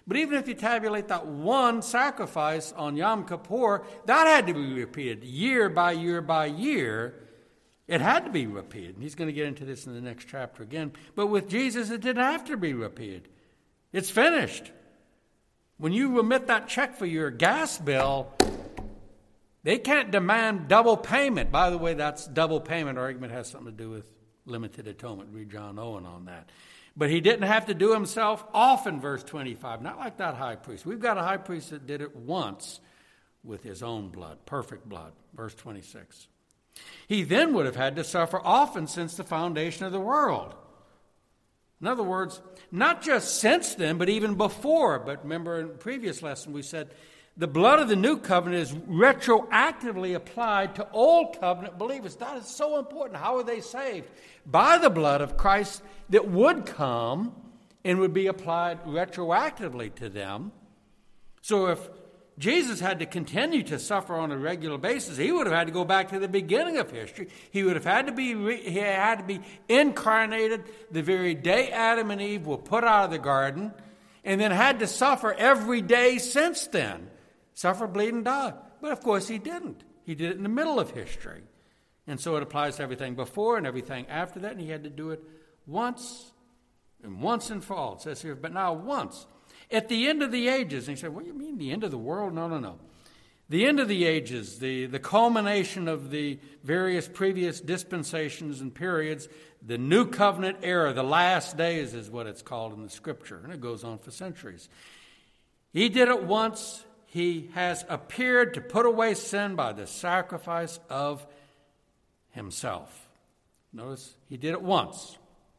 But even if you tabulate that one sacrifice on Yom Kippur, that had to be repeated year by year by year. It had to be repeated. And he's going to get into this in the next chapter again. But with Jesus, it didn't have to be repeated. It's finished. When you remit that check for your gas bill, they can't demand double payment. By the way, that's double payment argument has something to do with limited atonement. Read John Owen on that. But he didn't have to do himself often, verse twenty-five. Not like that high priest. We've got a high priest that did it once with his own blood, perfect blood. Verse twenty-six. He then would have had to suffer often since the foundation of the world. In other words, not just since then, but even before. But remember in the previous lesson we said the blood of the new covenant is retroactively applied to old covenant believers. That is so important. How are they saved? By the blood of Christ that would come and would be applied retroactively to them. So if Jesus had to continue to suffer on a regular basis, he would have had to go back to the beginning of history. He would have had to be re- he had to be incarnated the very day Adam and Eve were put out of the garden, and then had to suffer every day since then. Suffer, bleed, and die. But of course he didn't. He did it in the middle of history. And so it applies to everything before and everything after that, and he had to do it once and once and for all. It says here, but now once. At the end of the ages, and he said, what do you mean the end of the world? No, no, no. The end of the ages, the, the culmination of the various previous dispensations and periods, the new covenant era, the last days is what it's called in the scripture, and it goes on for centuries. He did it once. He has appeared to put away sin by the sacrifice of himself. Notice he did it once.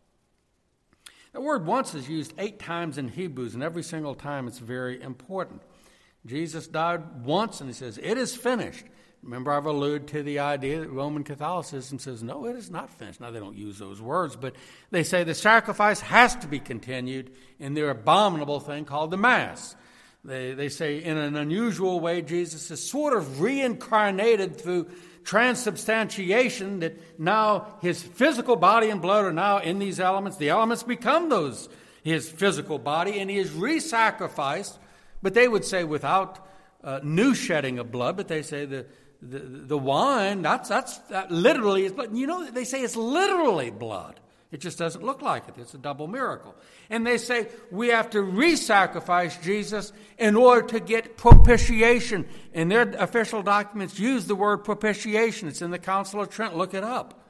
The word once is used eight times in Hebrews, and every single time it's very important. Jesus died once, and he says, it is finished. Remember, I've alluded to the idea that Roman Catholicism says, no, it is not finished. Now, they don't use those words, but they say the sacrifice has to be continued in their abominable thing called the Mass. They, they say in an unusual way, Jesus is sort of reincarnated through transubstantiation, that now his physical body and blood are now in these elements. The elements become those, his physical body, and he is re-sacrificed. But they would say without uh, new shedding of blood, but they say the the, the wine, that's, that's, that literally is blood. You know, they say it's literally blood. It just doesn't look like it. It's a double miracle. And they say we have to re-sacrifice Jesus in order to get propitiation. And their official documents use the word propitiation. It's in the Council of Trent. Look it up.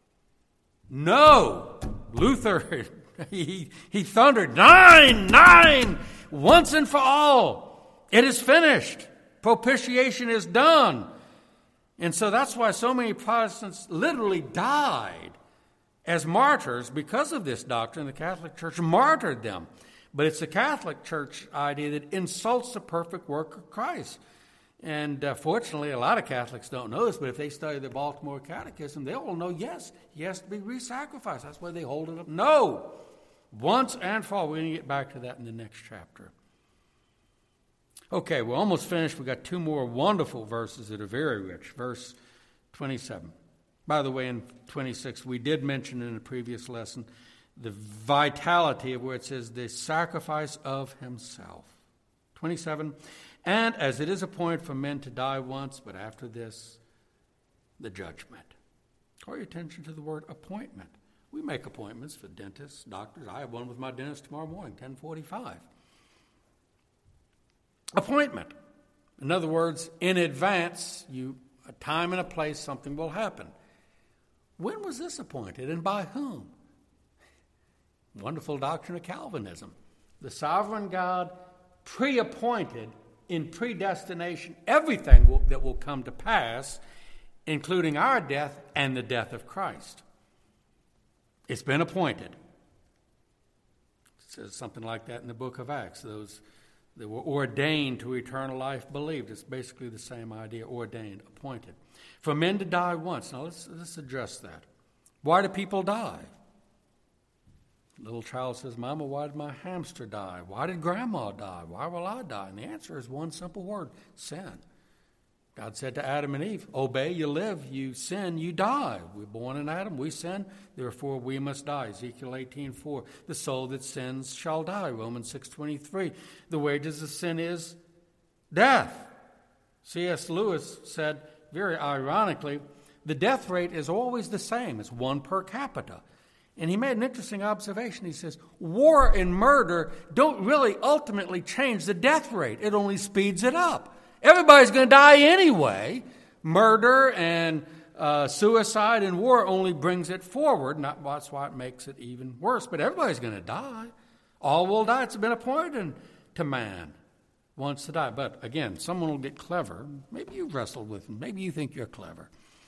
No. Luther, he, he thundered, nine, nine, once and for all. It is finished. Propitiation is done. And so that's why so many Protestants literally died as martyrs because of this doctrine. The Catholic Church martyred them. But it's the Catholic Church idea that insults the perfect work of Christ. And uh, fortunately, a lot of Catholics don't know this, but if they study the Baltimore Catechism, they all know, yes, he has to be re-sacrificed. That's why they hold it up. No! Once and for all. We're going to get back to that in the next chapter. Okay, we're almost finished. We've got two more wonderful verses that are very rich. Verse twenty-seven. By the way, in twenty-six, we did mention in a previous lesson the vitality of where it says the sacrifice of himself. twenty-seven, and as it is appointed for men to die once, but after this, the judgment. Call your attention to the word appointment. We make appointments for dentists, doctors. I have one with my dentist tomorrow morning, ten forty-five. Appointment. In other words, in advance, you a time and a place, something will happen. When was this appointed and by whom? Wonderful doctrine of Calvinism. The sovereign God pre-appointed in predestination everything will, that will come to pass, including our death and the death of Christ. It's been appointed. It says something like that in the book of Acts. Those that were ordained to eternal life believed. It's basically the same idea, ordained, appointed. For men to die once. Now let's, let's address that. Why do people die? Little child says, Mama, why did my hamster die? Why did Grandma die? Why will I die? And the answer is one simple word, sin. God said to Adam and Eve, obey, you live, you sin, you die. We're born in Adam, we sin, therefore we must die. Ezekiel eighteen four, the soul that sins shall die. Romans six twenty-three, the wages of sin is death. C S Lewis said, very ironically, the death rate is always the same. It's one per capita. And he made an interesting observation. He says, war and murder don't really ultimately change the death rate. It only speeds it up. Everybody's going to die anyway. Murder and uh, suicide and war only brings it forward. Not, that's why it makes it even worse. But everybody's going to die. All will die. It's been appointed to man once to die. But again, someone will get clever. Maybe you've wrestled with them. Maybe you think you're clever.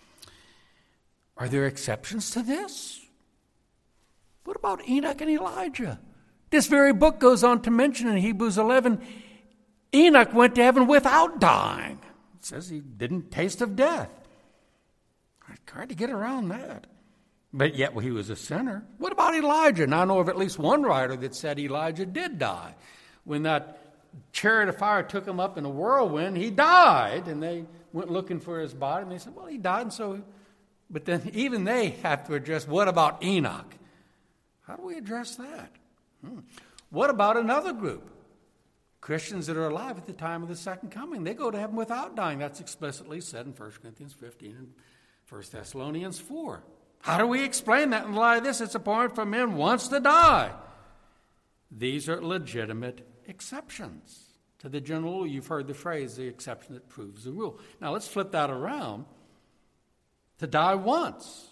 Are there exceptions to this? What about Enoch and Elijah? This very book goes on to mention in Hebrews eleven, Enoch went to heaven without dying. It says he didn't taste of death. I tried to get around that. But yet well, he was a sinner. What about Elijah? Now I know of at least one writer that said Elijah did die. When that chariot of fire took him up in a whirlwind, he died. And they went looking for his body. And they said, well, he died. And so, but then even they have to address, what about Enoch? How do we address that? Hmm. What about another group? Christians that are alive at the time of the second coming. They go to heaven without dying. That's explicitly said in First Corinthians fifteen and First Thessalonians four. How do we explain that in light of this? It's appointed for men once to die. These are legitimate exceptions to the general rule. You've heard the phrase, the exception that proves the rule. Now let's flip that around to die once.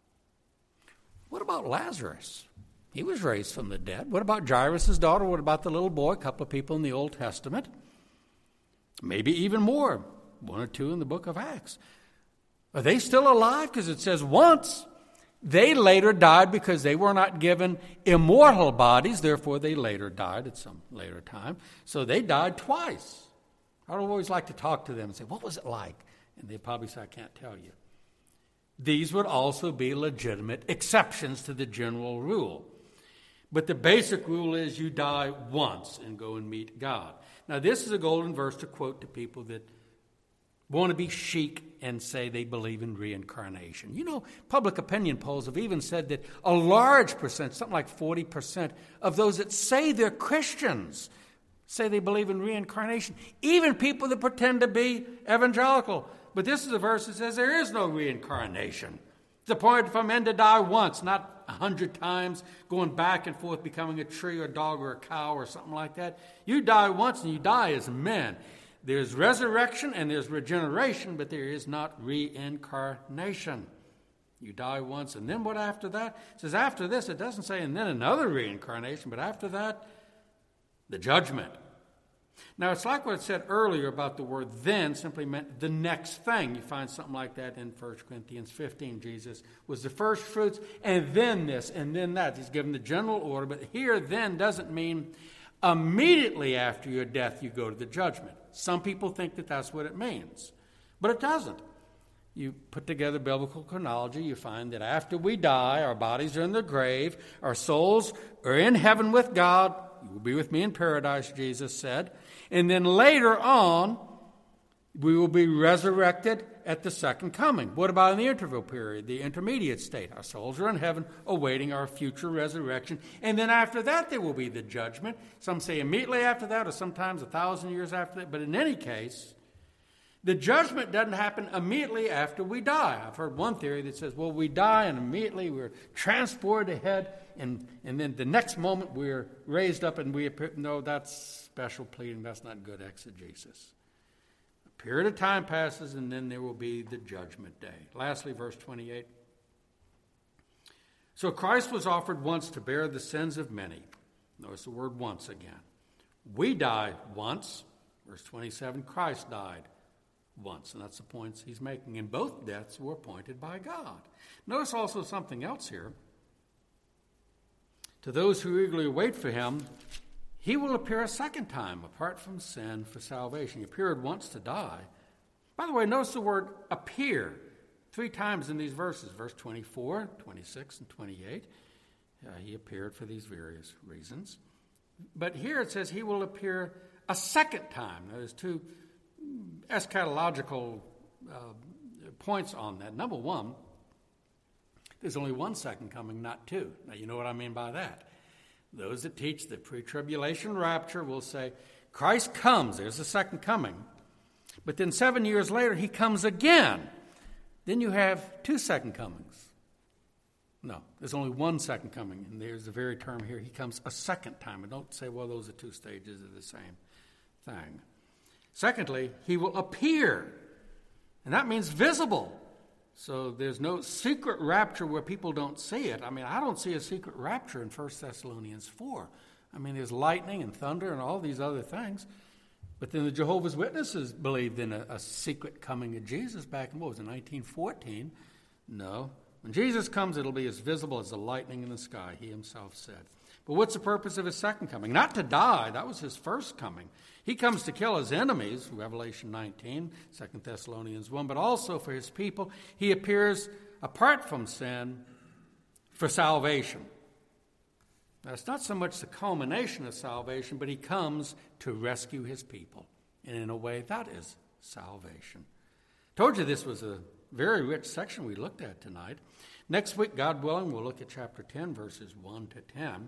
What about Lazarus? He was raised from the dead. What about Jairus' daughter? What about the little boy? A couple of people in the Old Testament. Maybe even more. One or two in the book of Acts. Are they still alive? Because it says once. They later died because they were not given immortal bodies. Therefore, they later died at some later time. So they died twice. I would always like to talk to them and say, what was it like? And they probably say, I can't tell you. These would also be legitimate exceptions to the general rule. But the basic rule is you die once and go and meet God. Now, this is a golden verse to quote to people that want to be chic and say they believe in reincarnation. You know, public opinion polls have even said that a large percent, something like forty percent of those that say they're Christians say they believe in reincarnation. Even people that pretend to be evangelical. But this is a verse that says there is no reincarnation. It's appointed for men to die once, not a hundred times, going back and forth, becoming a tree or a dog or a cow or something like that. You die once and you die as men. There's resurrection and there's regeneration, but there is not reincarnation. You die once, and then what after that? It says after this, it doesn't say and then another reincarnation, but after that, the judgment. Now, it's like what it said earlier about the word then simply meant the next thing. You find something like that in First Corinthians fifteen. Jesus was the first fruits, and then this, and then that. He's given the general order, but here then doesn't mean immediately after your death you go to the judgment. Some people think that that's what it means, but it doesn't. You put together biblical chronology, you find that after we die, our bodies are in the grave, our souls are in heaven with God. You will be with me in paradise, Jesus said. And then later on, we will be resurrected at the second coming. What about in the interval period, the intermediate state? Our souls are in heaven awaiting our future resurrection. And then after that, there will be the judgment. Some say immediately after that, or sometimes a thousand years after that. But in any case, the judgment doesn't happen immediately after we die. I've heard one theory that says, well, we die and immediately we're transported ahead, and, and then the next moment we're raised up and we appear. No, that's special pleading. That's not good exegesis. A period of time passes, and then there will be the judgment day. Lastly, verse twenty-eight. So Christ was offered once to bear the sins of many. Notice the word once again. We died once. Verse twenty-seven, Christ died once, and that's the points he's making. And both deaths were appointed by God. Notice also something else here. To those who eagerly wait for him, he will appear a second time, apart from sin, for salvation. He appeared once to die. By the way, notice the word appear three times in these verses. Verse twenty-four, twenty-six, and twenty-eight. Uh, he appeared for these various reasons. But here it says he will appear a second time. Now, there's two eschatological uh, points on that. Number one, there's only one second coming, not two. Now, you know what I mean by that. Those that teach the pre-tribulation rapture will say, Christ comes, there's a second coming. But then seven years later, he comes again. Then you have two second comings. No, there's only one second coming, and there's the very term here. He comes a second time. And don't say, well, those are two stages of the same thing. Secondly, he will appear, and that means visible. So there's no secret rapture where people don't see it. I mean, I don't see a secret rapture in First Thessalonians four. I mean, there's lightning and thunder and all these other things. But then the Jehovah's Witnesses believed in a, a secret coming of Jesus back in, what was it, nineteen fourteen? No. When Jesus comes, it'll be as visible as the lightning in the sky, he himself said. But what's the purpose of his second coming? Not to die. That was his first coming. He comes to kill his enemies, Revelation nineteen, Second Thessalonians one, but also for his people. He appears apart from sin for salvation. Now, it's not so much the culmination of salvation, but he comes to rescue his people. And in a way, that is salvation. Told you this was a very rich section we looked at tonight. Next week, God willing, we'll look at chapter ten, verses one to ten.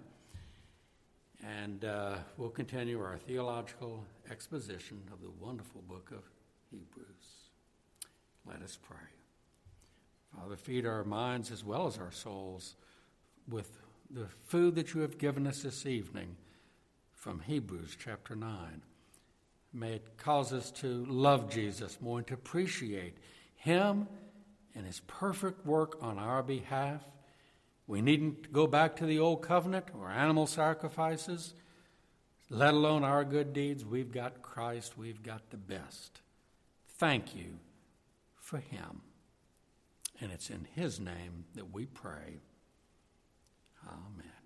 And uh, we'll continue our theological exposition of the wonderful book of Hebrews. Let us pray. Father, feed our minds as well as our souls with the food that you have given us this evening from Hebrews chapter nine. May it cause us to love Jesus more and to appreciate him and his perfect work on our behalf. We needn't go back to the old covenant or animal sacrifices, let alone our good deeds. We've got Christ. We've got the best. Thank you for him. And it's in his name that we pray. Amen.